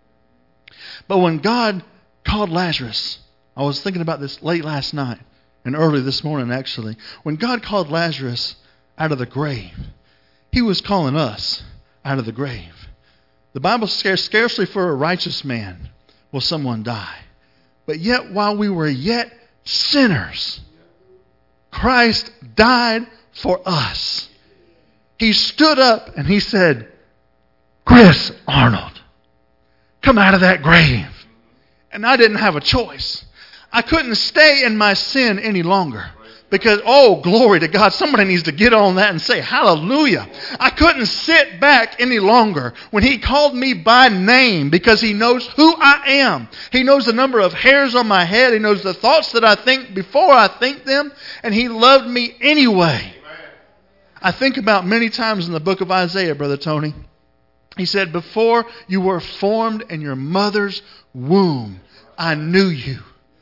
But when God called Lazarus, I was thinking about this late last night and early this morning actually. When God called Lazarus out of the grave, He was calling us out of the grave. The Bible says, scarcely for a righteous man will someone die. But yet while we were yet sinners, Christ died for us. He stood up and He said, Chris Arnold, come out of that grave. And I didn't have a choice. I couldn't stay in my sin any longer. Because, oh, glory to God. Somebody needs to get on that and say, hallelujah. I couldn't sit back any longer when He called me by name because He knows who I am. He knows the number of hairs on my head. He knows the thoughts that I think before I think them. And He loved me anyway. I think about many times in the book of Isaiah, Brother Tony. He said, before you were formed in your mother's womb, I knew you.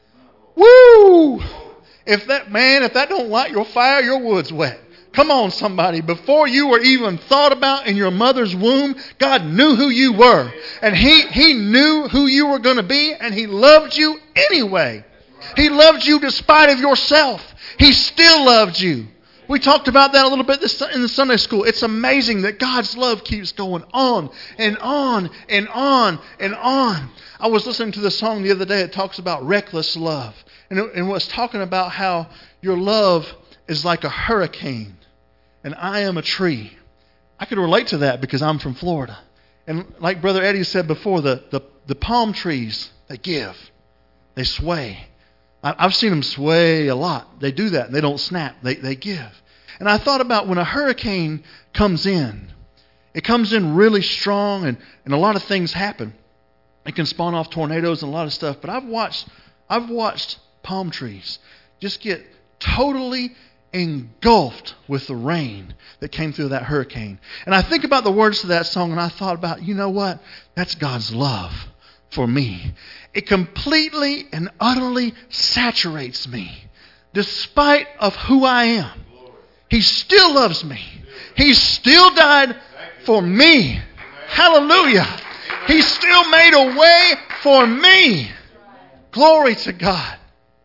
Woo! If that, man, if that don't light your fire, your wood's wet. Come on, somebody. Before you were even thought about in your mother's womb, God knew who you were. And He, he knew who you were going to be, and He loved you anyway. He loved you despite of yourself. He still loved you. We talked about that a little bit this, in the Sunday school. It's amazing that God's love keeps going on and on and on and on. I was listening to the song the other day. It talks about reckless love. And it, and it was talking about how your love is like a hurricane and I am a tree. I could relate to that because I'm from Florida. And like Brother Eddie said before, the, the, the palm trees, they give. They sway. I've seen them sway a lot. They do that. They don't snap. They they give. And I thought about when a hurricane comes in. It comes in really strong and, and a lot of things happen. It can spawn off tornadoes and a lot of stuff. But I've watched I've watched palm trees just get totally engulfed with the rain that came through that hurricane. And I think about the words to that song and I thought about, you know what? That's God's love for me. It completely and utterly saturates me. Despite of who I am, He still loves me. He still died for me. Hallelujah. He still made a way for me. Glory to God.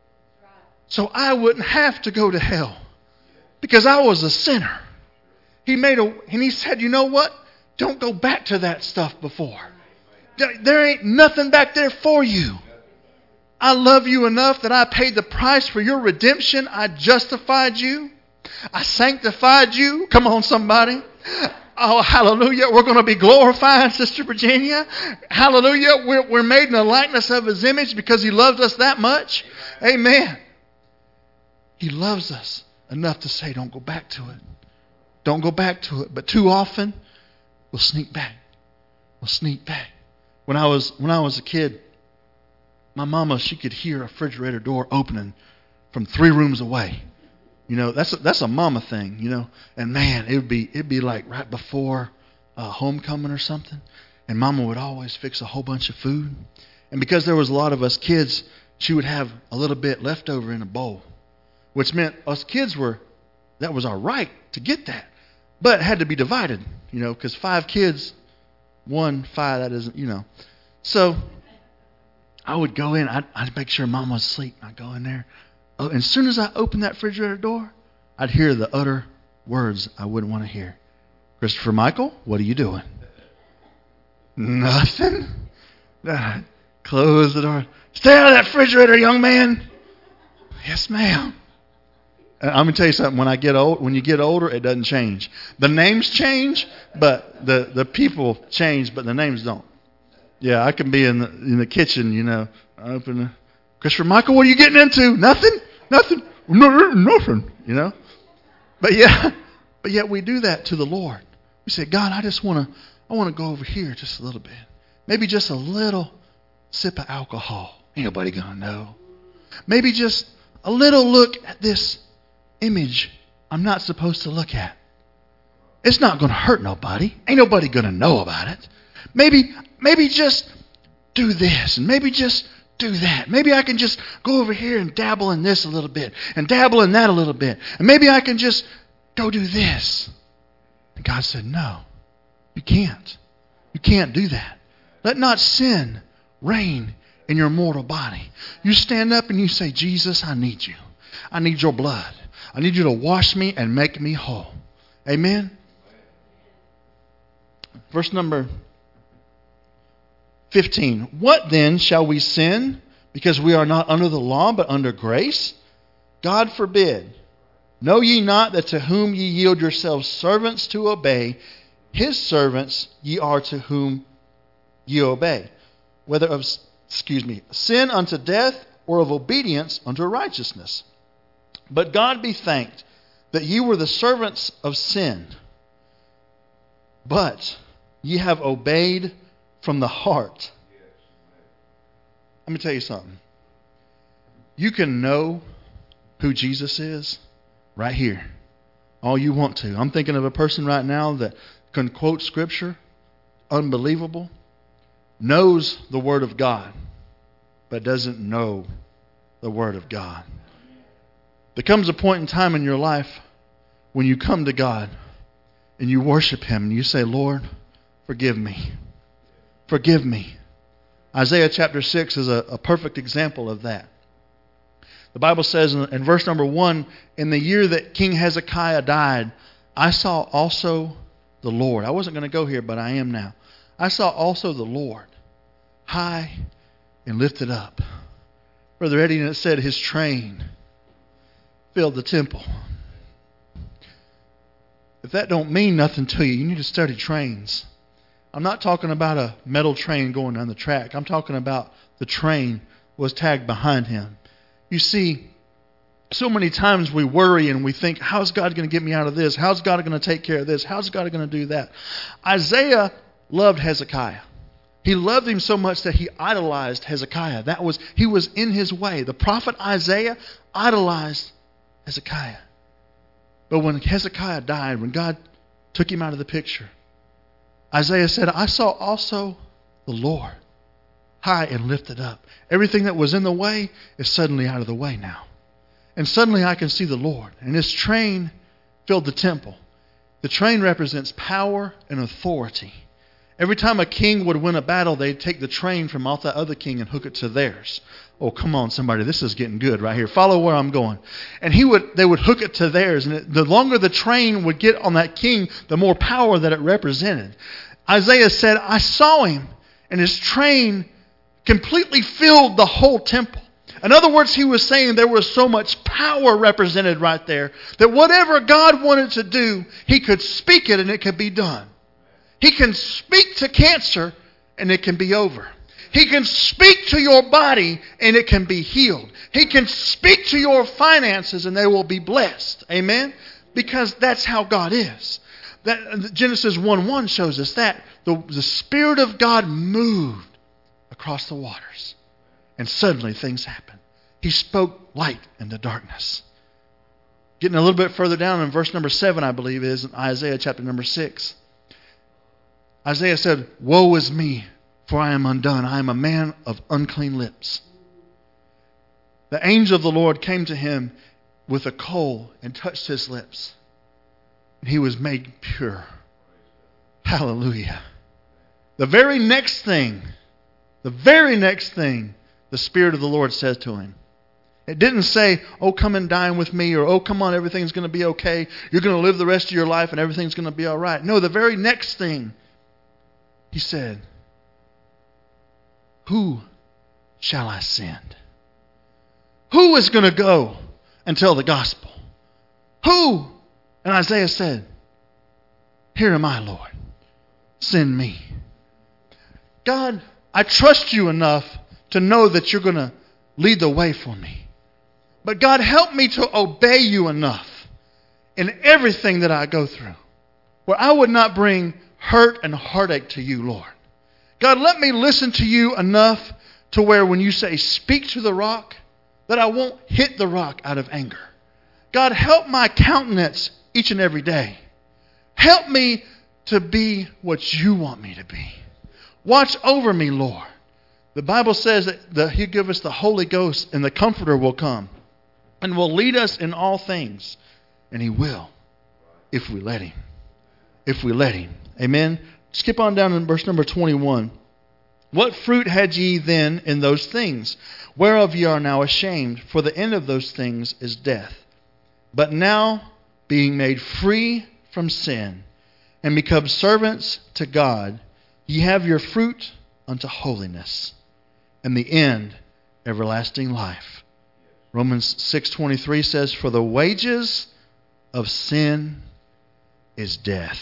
So I wouldn't have to go to hell because I was a sinner. He made a, and He said, you know what? Don't go back to that stuff before. There ain't nothing back there for you. I love you enough that I paid the price for your redemption. I justified you. I sanctified you. Come on, somebody. Oh, hallelujah. We're going to be glorifying Sister Virginia. Hallelujah. We're, we're made in the likeness of His image because He loved us that much. Amen. He loves us enough to say, don't go back to it. Don't go back to it. But too often, we'll sneak back. We'll sneak back. When I was when I was a kid, my mama, she could hear a refrigerator door opening from three rooms away. You know, that's a, that's a mama thing, you know. And man, it would be it'd be like right before uh, homecoming or something. And mama would always fix a whole bunch of food. And because there was a lot of us kids, she would have a little bit left over in a bowl, which meant us kids were, that was our right to get that. But it had to be divided, you know, because five kids, one, five, that isn't, you know. So I would go in. I'd, I'd make sure Mom was asleep. I'd go in there. Oh, and as soon as I opened that refrigerator door, I'd hear the utter words I wouldn't want to hear. Christopher Michael, what are you doing? Nothing. Uh, close the door. Stay out of that refrigerator, young man. Yes, ma'am. I'm going to tell you something. When I get old, when you get older, it doesn't change. The names change, but the, the people change, but the names don't. Yeah, I can be in the in the kitchen, you know. I open the, Christopher Michael, what are you getting into? Nothing, nothing, no, nothing. You know. But yeah, but yet we do that to the Lord. We say, God, I just want to, I want to go over here just a little bit, maybe just a little sip of alcohol. Ain't nobody gonna know. Maybe just a little look at this image I'm not supposed to look at. It's not going to hurt nobody. Ain't nobody going to know about it. Maybe, maybe just do this and maybe just do that. Maybe I can just go over here and dabble in this a little bit and dabble in that a little bit. And maybe I can just go do this. And God said, no, you can't. You can't do that. Let not sin reign in your mortal body. You stand up and you say, Jesus, I need you. I need your blood. I need you to wash me and make me whole. Amen? Verse number fifteen. What then shall we sin because we are not under the law but under grace? God forbid. Know ye not that to whom ye yield yourselves servants to obey, His servants ye are to whom ye obey, whether of, excuse me, sin unto death or of obedience unto righteousness. But God be thanked that ye were the servants of sin, but ye have obeyed from the heart. Let me tell you something. You can know who Jesus is right here. All you want to. I'm thinking of a person right now that can quote Scripture, unbelievable, knows the Word of God, but doesn't know the Word of God. There comes a point in time in your life when you come to God and you worship Him and you say, Lord, forgive me. Forgive me. Isaiah chapter six is a, a perfect example of that. The Bible says in, in verse number one, in the year that King Hezekiah died, I saw also the Lord. I wasn't going to go here, but I am now. I saw also the Lord high and lifted up. Brother Eddie, and it said his train filled the temple. If that don't mean nothing to you, you need to study trains. I'm not talking about a metal train going down the track. I'm talking about the train was tagged behind him. You see, so many times we worry and we think, how's God going to get me out of this? How's God going to take care of this? How's God going to do that? Isaiah loved Hezekiah. He loved him so much that he idolized Hezekiah. That was, he was in his way. The prophet Isaiah idolized Hezekiah. But when Hezekiah died, when God took him out of the picture, Isaiah said, I saw also the Lord high and lifted up. Everything that was in the way is suddenly out of the way now. And suddenly I can see the Lord. And his train filled the temple. The train represents power and authority. Every time a king would win a battle, they'd take the train from off that other king and hook it to theirs. Oh, come on, somebody. This is getting good right here. Follow where I'm going. And he would, they would hook it to theirs. And it, the longer the train would get on that king, the more power that it represented. Isaiah said, I saw him, and his train completely filled the whole temple. In other words, he was saying there was so much power represented right there that whatever God wanted to do, he could speak it and it could be done. He can speak to cancer and it can be over. He can speak to your body and it can be healed. He can speak to your finances and they will be blessed. Amen? Because that's how God is. That Genesis one one shows us that. The, the Spirit of God moved across the waters. And suddenly things happened. He spoke light in the darkness. Getting a little bit further down in verse number seven, I believe, is in Isaiah chapter number six. Isaiah said, woe is me, for I am undone. I am a man of unclean lips. The angel of the Lord came to him with a coal and touched his lips. And he was made pure. Hallelujah. The very next thing, the very next thing, the Spirit of the Lord says to him. It didn't say, oh, come and dine with me, or oh, come on, everything's going to be okay. You're going to live the rest of your life and everything's going to be all right. No, the very next thing, he said, who shall I send? Who is going to go and tell the gospel? Who? And Isaiah said, here am I, Lord. Send me. God, I trust you enough to know that you're going to lead the way for me. But God, help me to obey you enough in everything that I go through, where I would not bring hurt and heartache to you, Lord. God, let me listen to you enough to where when you say, speak to the rock, that I won't hit the rock out of anger. God, help my countenance each and every day. Help me to be what you want me to be. Watch over me, Lord. The Bible says that the, He'll give us the Holy Ghost and the Comforter will come and will lead us in all things. And He will if we let Him. If we let Him. Amen. Skip on down in verse number twenty-one. What fruit had ye then in those things, whereof ye are now ashamed? For the end of those things is death. But now, being made free from sin, and become servants to God, ye have your fruit unto holiness, and the end everlasting life. Romans six twenty-three says, for the wages of sin is death.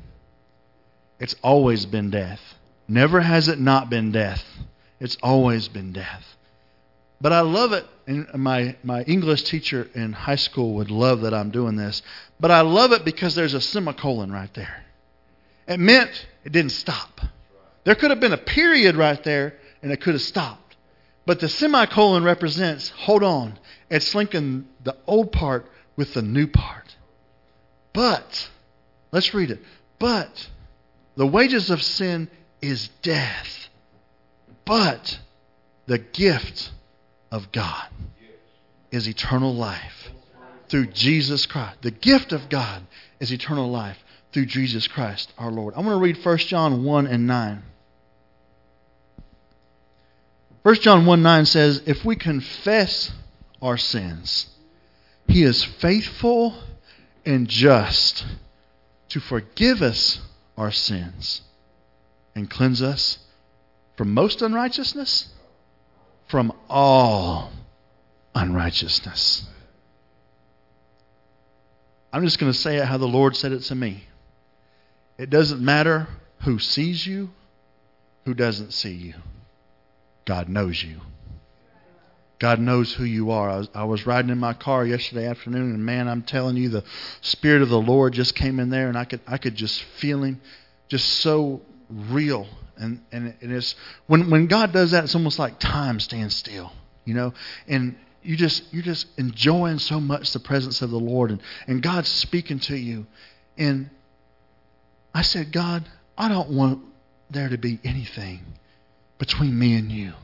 It's always been death. Never has it not been death. It's always been death. But I love it, and my, my English teacher in high school would love that I'm doing this, but I love it because there's a semicolon right there. It meant it didn't stop. There could have been a period right there, and it could have stopped. But the semicolon represents, hold on, it's linking the old part with the new part. But, let's read it. But the wages of sin is death. But the gift of God is eternal life through Jesus Christ. The gift of God is eternal life through Jesus Christ our Lord. I'm going to read First John one and nine. First John one nine says, if we confess our sins, He is faithful and just to forgive us our sins and cleanse us from most unrighteousness, from all unrighteousness. I'm just going to say it how the Lord said it to me. It doesn't matter who sees you, who doesn't see you. God knows you. God knows who you are. I was, I was riding in my car yesterday afternoon, and man, I'm telling you, the Spirit of the Lord just came in there, and I could I could just feel Him, just so real. And and, and it's when when God does that, it's almost like time stands still, you know. And you just you're just enjoying so much the presence of the Lord, and, and God's speaking to you. And I said, God, I don't want there to be anything between me and you.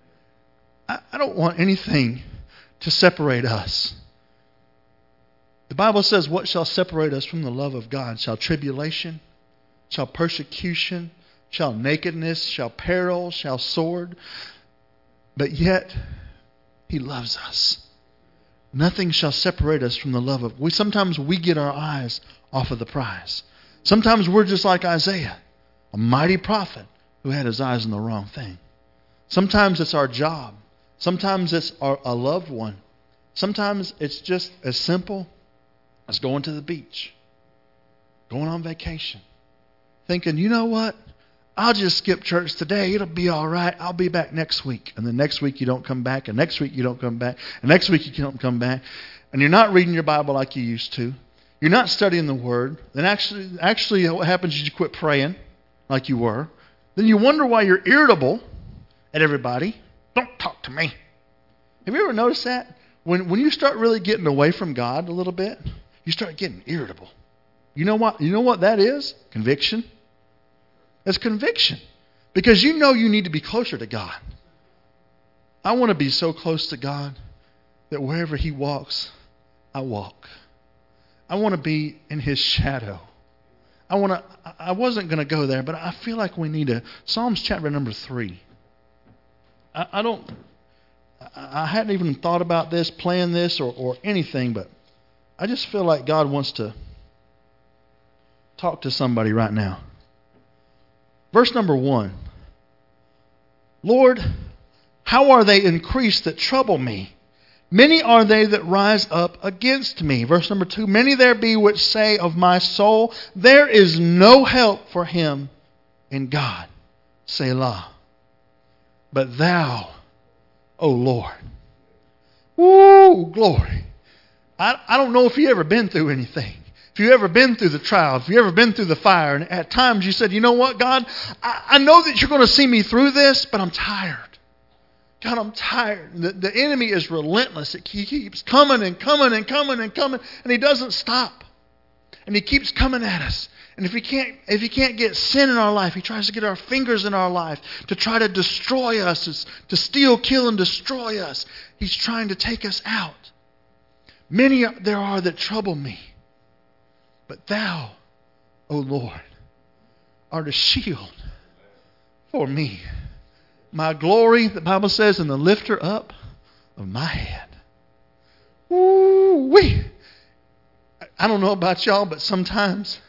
I, I don't want anything to separate us. The Bible says, what shall separate us from the love of God? Shall tribulation? Shall persecution? Shall nakedness? Shall peril? Shall sword? But yet, He loves us. Nothing shall separate us from the love of... We Sometimes we get our eyes off of the prize. Sometimes we're just like Isaiah, a mighty prophet who had his eyes on the wrong thing. Sometimes it's our job. Sometimes it's our, a loved one. Sometimes it's just as simple as going to the beach, going on vacation, thinking, you know what? I'll just skip church today. It'll be all right. I'll be back next week. And the next week you don't come back. And next week you don't come back. And next week you don't come back. And you're not reading your Bible like you used to. You're not studying the Word. Then actually, actually what happens is you quit praying like you were. Then you wonder why you're irritable at everybody. Don't talk to me. Have you ever noticed that? When when you start really getting away from God a little bit, you start getting irritable. You know what? You know what that is? Conviction. It's conviction. Because you know you need to be closer to God. I want to be so close to God that wherever He walks, I walk. I want to be in His shadow. I want to. I wasn't going to go there, but I feel like we need to. Psalms chapter number three. I, I don't. I hadn't even thought about this, planned this, or, or anything, but I just feel like God wants to talk to somebody right now. Verse number one. Lord, how are they increased that trouble me? Many are they that rise up against me. Verse number two. Many there be which say of my soul, there is no help for him in God. Selah. But thou, O Lord. Woo, glory. I, I don't know if you've ever been through anything. If you've ever been through the trial, if you've ever been through the fire, and at times you said, you know what, God, I, I know that you're going to see me through this, but I'm tired. God, I'm tired. The, the enemy is relentless. It, he keeps coming and coming and coming and coming, and he doesn't stop. And he keeps coming at us. And if he can't, if he can't get sin in our life, he tries to get our fingers in our life to try to destroy us, to steal, kill, and destroy us. He's trying to take us out. Many there are that trouble me. But thou, O Lord, art a shield for me. My glory, the Bible says, and the lifter up of my head. Woo-wee. I don't know about y'all, but sometimes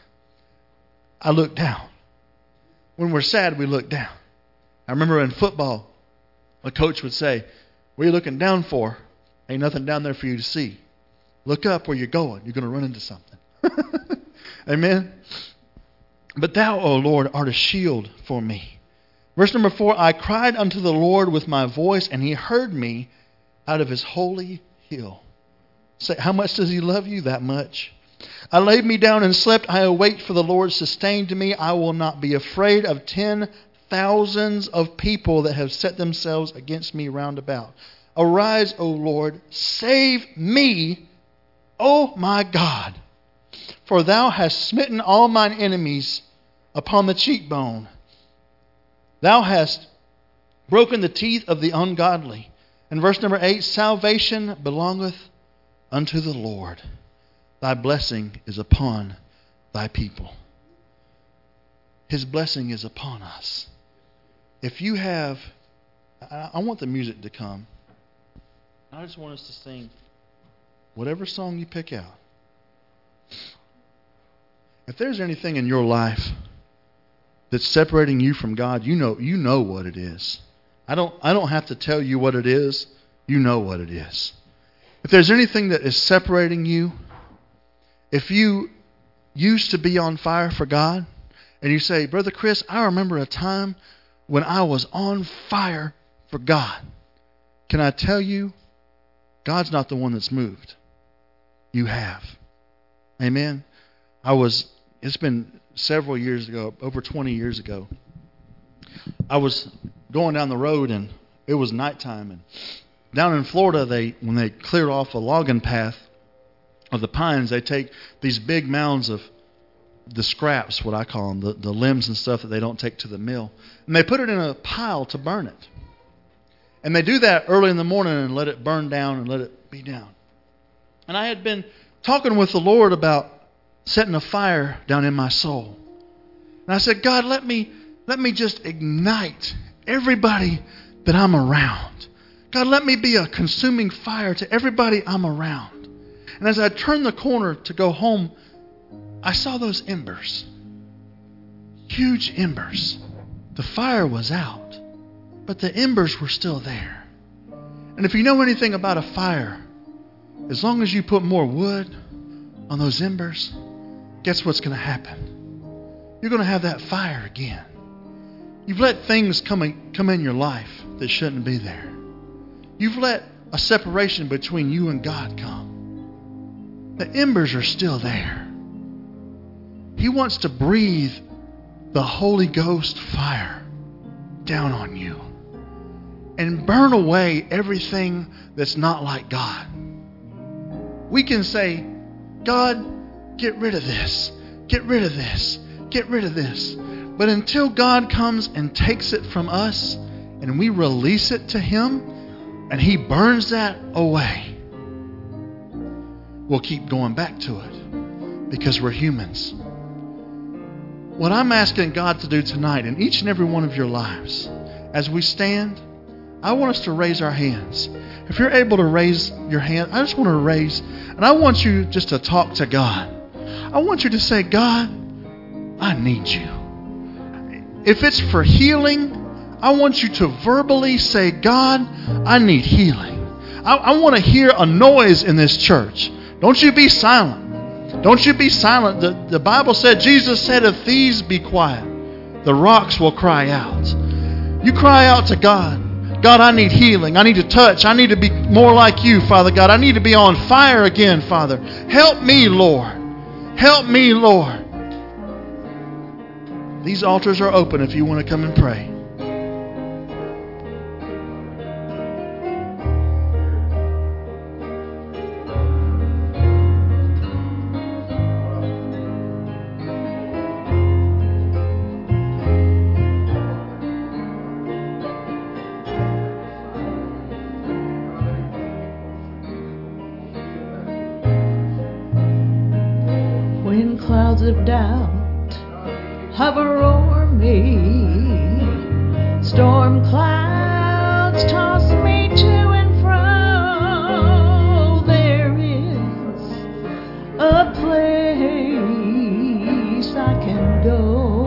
I look down. When we're sad, we look down. I remember in football, a coach would say, what are you looking down for? Ain't nothing down there for you to see. Look up where you're going. You're going to run into something. Amen? But thou, O Lord, art a shield for me. Verse number four, I cried unto the Lord with my voice, and He heard me out of His holy hill. Say, how much does He love you? That much. I laid me down and slept. I awake, for the Lord sustained me. I will not be afraid of ten thousands of people that have set themselves against me round about. Arise, O Lord, save me, O my God. For thou hast smitten all mine enemies upon the cheekbone. Thou hast broken the teeth of the ungodly. And verse number eight, salvation belongeth unto the Lord. Thy blessing is upon thy people. His blessing is upon us. If you have, I want the music to come. I just want us to sing whatever song you pick out. If there's anything in your life that's separating you from God, you know you know what it is. I don't I don't have to tell you what it is. You know what it is. If there's anything that is separating you, if you used to be on fire for God, and you say, Brother Chris, I remember a time when I was on fire for God. Can I tell you, God's not the one that's moved. You have. Amen. I was, it's been several years ago, over twenty years ago. I was going down the road and it was nighttime. And down in Florida, they when they cleared off a logging path of the pines, they take these big mounds of the scraps, what I call them, the, the limbs and stuff that they don't take to the mill. And they put it in a pile to burn it. And they do that early in the morning and let it burn down and let it be down. And I had been talking with the Lord about setting a fire down in my soul. And I said, God, let me let me just ignite everybody that I'm around. God, let me be a consuming fire to everybody I'm around. And as I turned the corner to go home, I saw those embers. Huge embers. The fire was out, but the embers were still there. And if you know anything about a fire, as long as you put more wood on those embers, guess what's going to happen? You're going to have that fire again. You've let things come in, come in your life that shouldn't be there. You've let a separation between you and God come. The embers are still there. He wants to breathe the Holy Ghost fire down on you and burn away everything that's not like God. We can say, God, get rid of this, get rid of this, get rid of this. But until God comes and takes it from us and we release it to Him and He burns that away, we'll keep going back to it because we're humans. What I'm asking God to do tonight in each and every one of your lives, as we stand, I want us to raise our hands. If you're able to raise your hand, I just want to raise, and I want you just to talk to God. I want you to say, God, I need you. If it's for healing, I want you to verbally say, God, I need healing. I, I want to hear a noise in this church. Don't you be silent. Don't you be silent. The, the Bible said, Jesus said, if these be quiet, the rocks will cry out. You cry out to God. God, I need healing. I need to touch. I need to be more like you, Father God. I need to be on fire again, Father. Help me, Lord. Help me, Lord. These altars are open if you want to come and pray. When clouds of doubt hover o'er me, storm clouds toss me to and fro. There is a place I can go,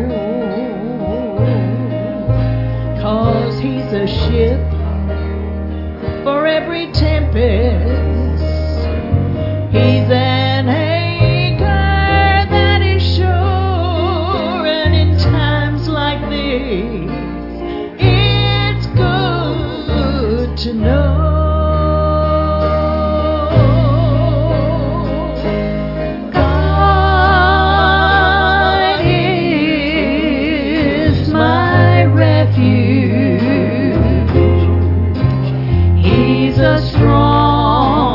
'cause He's a ship for every tempest. He's an anchor that is sure, and in times like this, it's good to know God is my refuge. He's a strong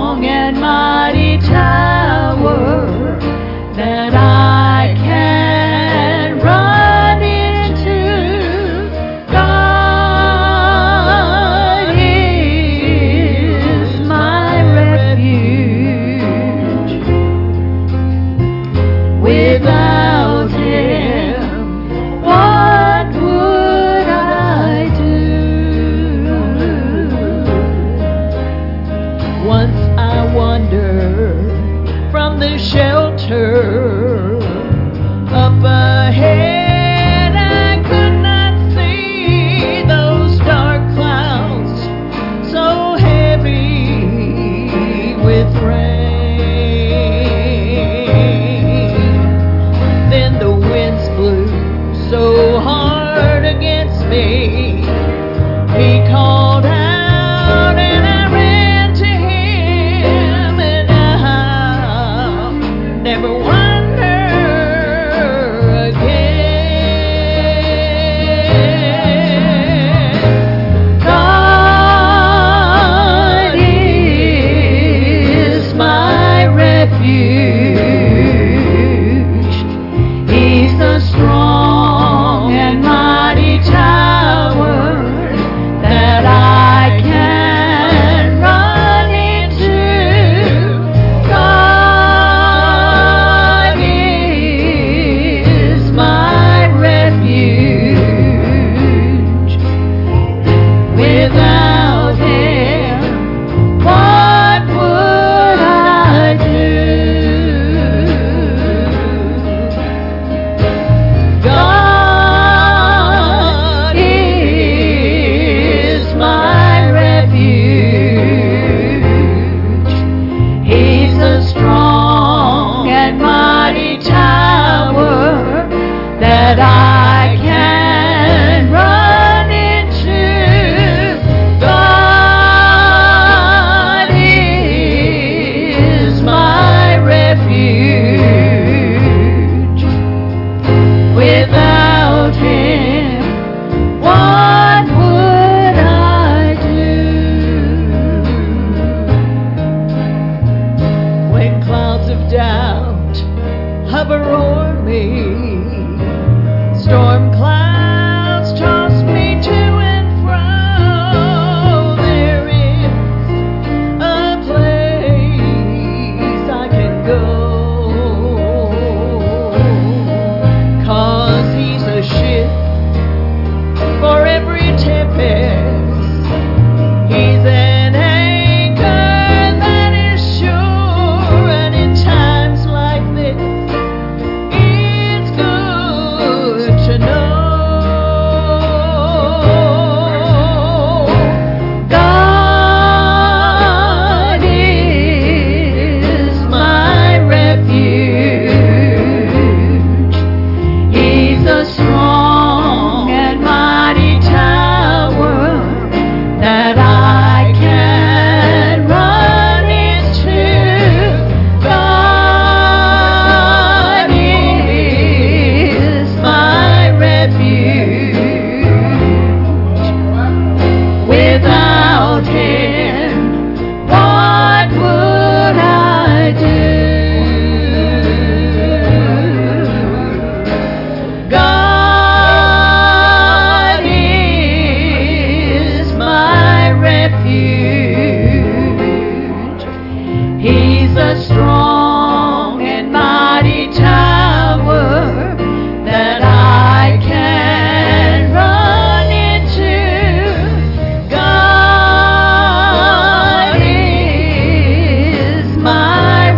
when the winds blew so hard against me, He called out and I ran to Him, and I'll never wonder again. God is my refuge. He's the strong and mighty tower that I can run into. God is my refuge. Without Him, what would I do? God is my refuge. He's a strong and mighty tower that I can run into. God is my refuge. Without Him, what would I do? When clouds of doubt hover o'er me, storm clouds toss me to and fro, there is a place I can go, 'cause He's a ship for every tempest. He's an anchor that is sure, and in times like this, it's good to know. God is my refuge. He's a strong and mighty tower that I can run into. God is my refuge. Without Him, what would I do? God is my refuge. He's a strong and mighty tower that I can run into. God is my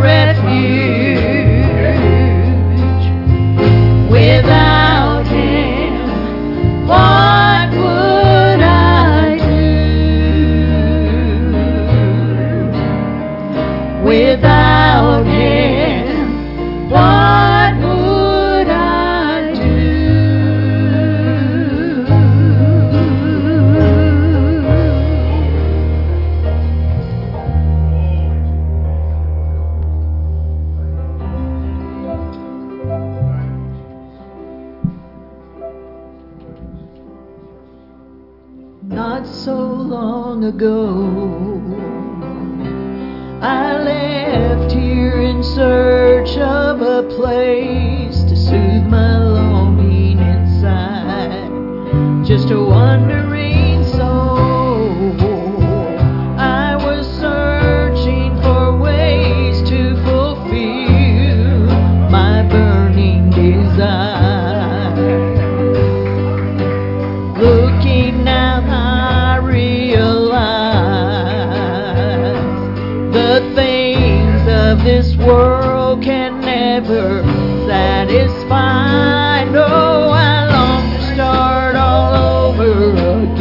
refuge. Without Him, what would I do? Without Him, what would I do? Not so long ago, I left here in search of a place to soothe my longing inside. Just a wandering soul. I was searching for ways to fulfill my burning desire. Looking out, I realize the things of this world can never satisfy. No, I long to start all over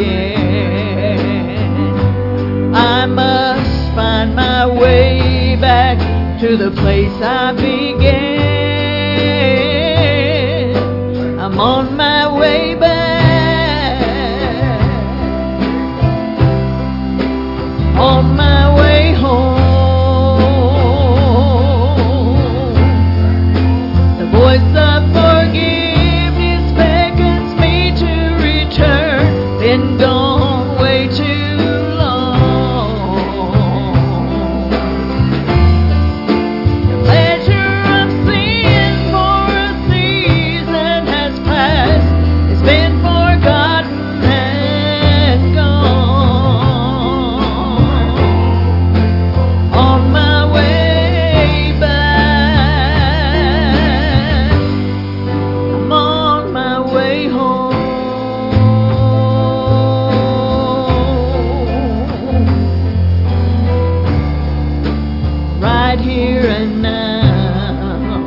again. I must find my way back to the place I began. I'm on my way back, on my way home. The voice of forgiveness beckons me to return. Been gone way too long. The pleasure of sin for a season has passed. It's been forgotten and gone. On my way back, I'm on my way home. Right here and now,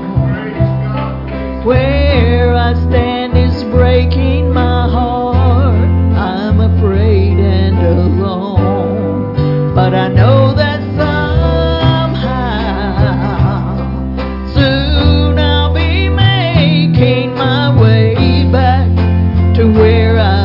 where I stand is breaking my heart. I'm afraid and alone, but I know that somehow soon I'll be making my way back to where I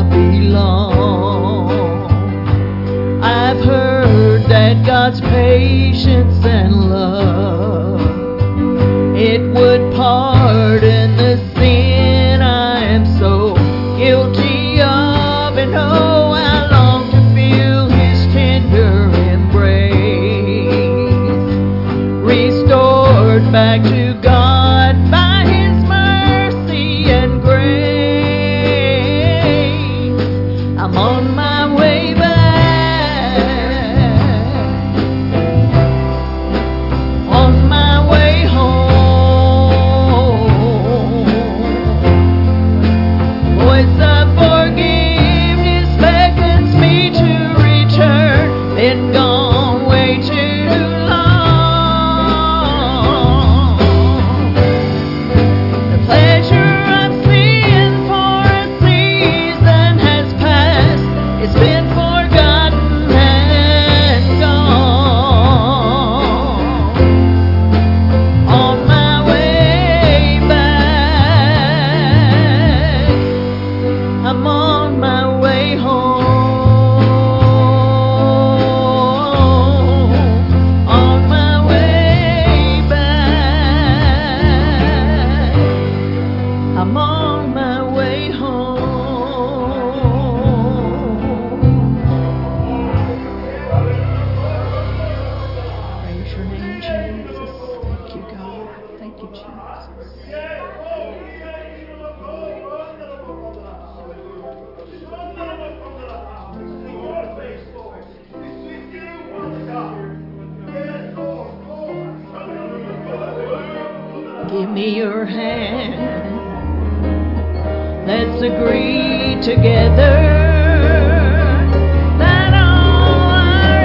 belong. I've heard that God's patience and love, it would pardon the sin I am so guilty of, and oh, I long to feel His tender embrace, restored back to God by His mercy and grace. I'm on my way back, on my way home. Voice of forgiveness beckons me to return. Been gone way too long. The pleasure of sin for a season has passed. It's been forgotten and gone. On my way back, I'm on my way home. On my way back, I'm on my way home. Praise your name, Jesus. Thank you, God. Thank you, Jesus. Give me your hand. Let's agree together that all our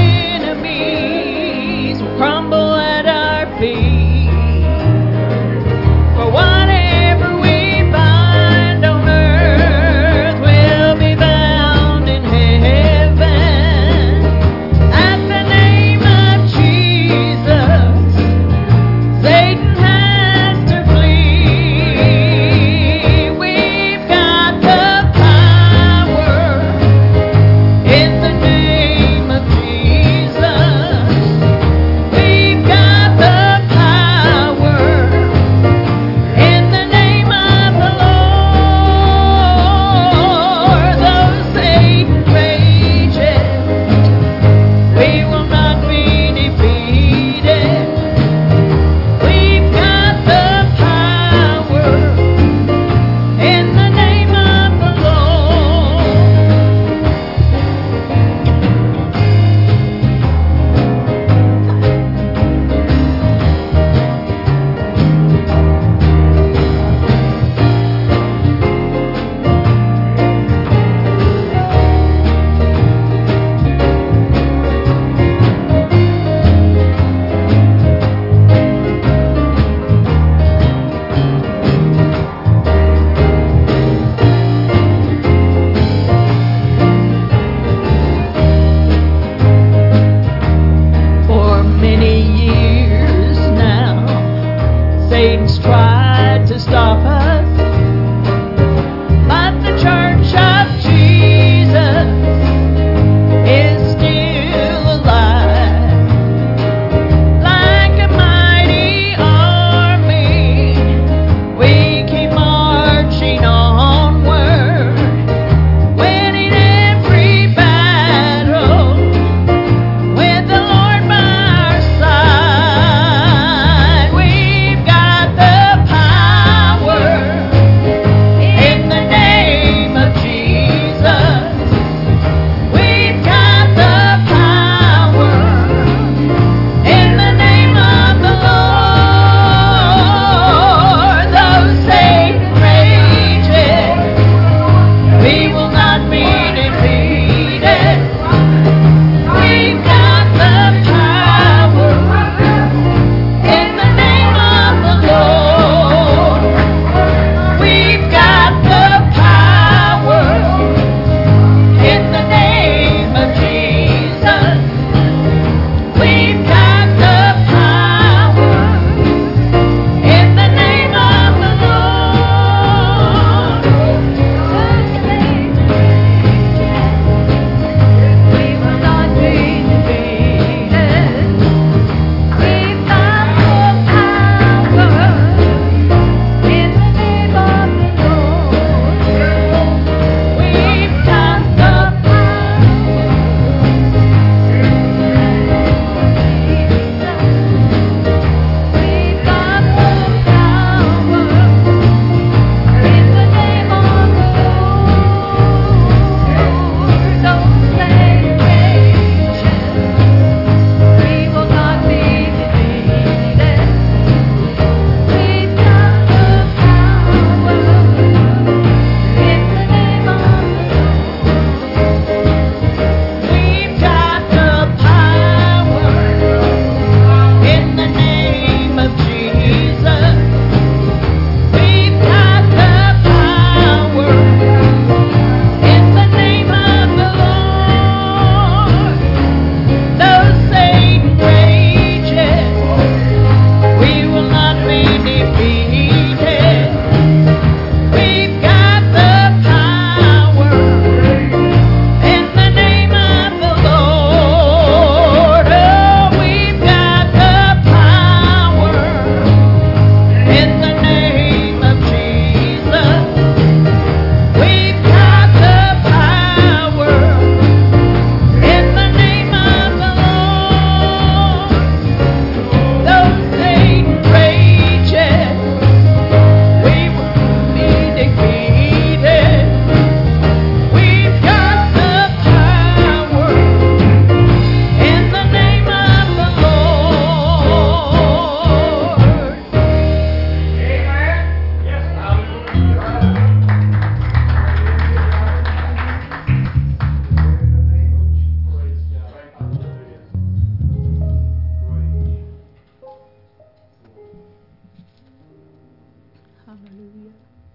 enemies will crumble at our feet. For whatever we bind on earth will be bound in heaven. At the name of Jesus, Satan has to flee. We've got the power.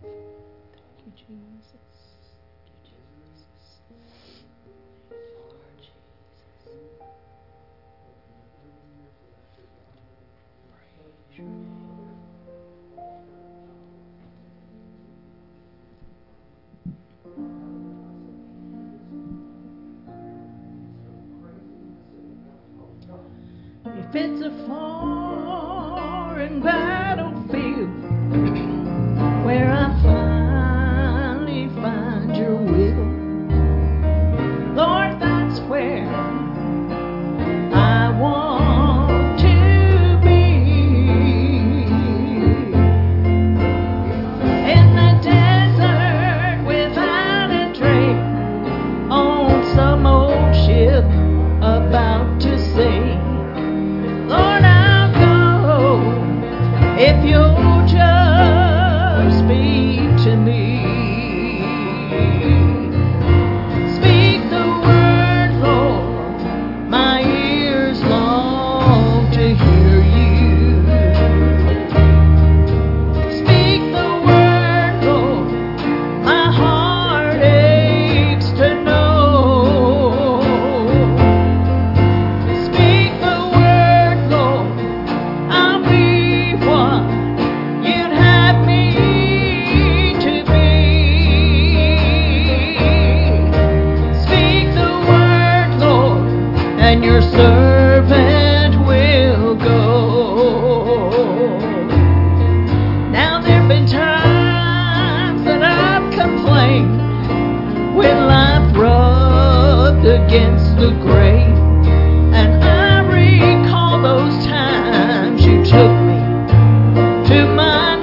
If it's a foreign battlefield where I finally find your will, Lord, that's where I want to be. In the desert without a drink, on some old ship about to sink, Lord, I'll go if you'll just speak to me. Speak the word, Lord, my ears long to hear you. Speak the word, Lord, my heart aches to know. Speak the word, Lord, I'll be what you'd have me to be. Speak the word, Lord, and your servant will go. Now there've been times that I've complained when life rubbed against the grave, and I recall those times you took me to my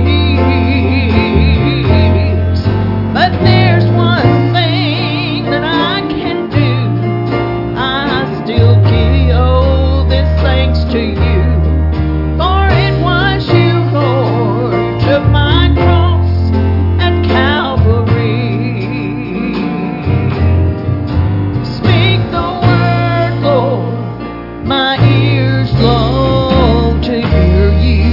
knees. But there's one thing that I can do. I still give all this thanks to you. For it was you, Lord, who took my cross at Calvary. Speak the word, Lord, my ears long to hear you.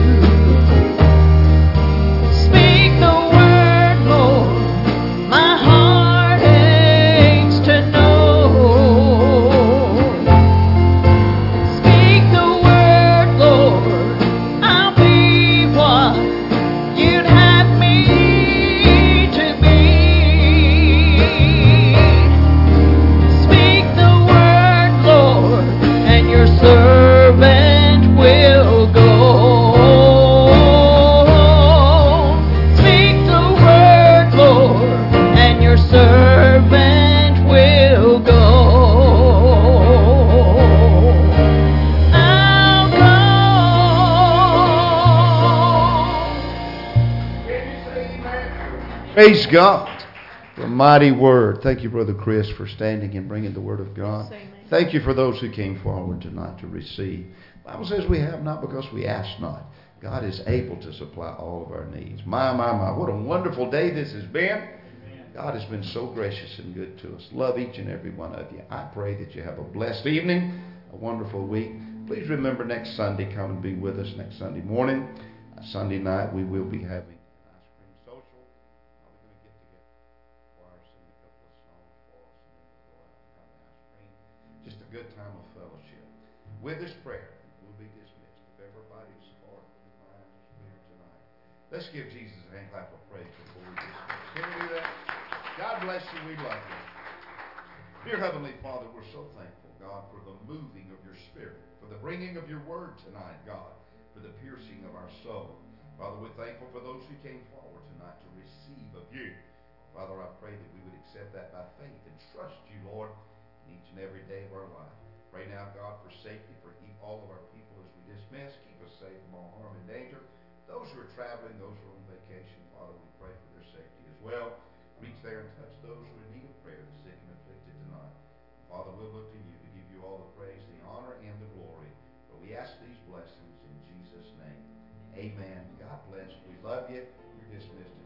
Speak the word, Lord, my heart aches to know. Speak the word, Lord, I'll be what you'd have me to be. Speak the word, Lord, and your servant will go. Speak the word, Lord, and your servant will go. I'll go. Praise God. The mighty word. Thank you, Brother Chris, for standing and bringing the word of God. Thank you for those who came forward tonight to receive. The Bible says we have not because we ask not. God is able to supply all of our needs. My, my, my. What a wonderful day this has been. God has been so gracious and good to us. Love each and every one of you. I pray that you have a blessed evening, a wonderful week. Please remember next Sunday, come and be with us next Sunday morning. Uh, Sunday night we will be having an ice cream social. Uh, we're going to get together. Choir sing a couple of songs for us, and then we'll go out and have the ice cream. Just a good time of fellowship. With this prayer, we'll be dismissed. If everybody's heart and mind is clear tonight, let's give Jesus a hand clap of praise before we dismiss. Can we do that? God bless you. We love you. Dear Heavenly Father, we're so thankful, God, for the moving of your Spirit, for the bringing of your word tonight, God, for the piercing of our soul. Father, we're thankful for those who came forward tonight to receive of you. Father, I pray that we would accept that by faith and trust you, Lord, in each and every day of our life. Pray now, God, for safety for all of our people as we dismiss. Keep us safe from all harm and danger. Those who are traveling, those who are on vacation, Father, we pray for their safety as well. Reach there and touch those who are in need of prayer, the sick and afflicted tonight. Father, we'll look to you to give you all the praise, the honor, and the glory. For we ask these blessings in Jesus' name. Amen. God bless. We love you. You're dismissed.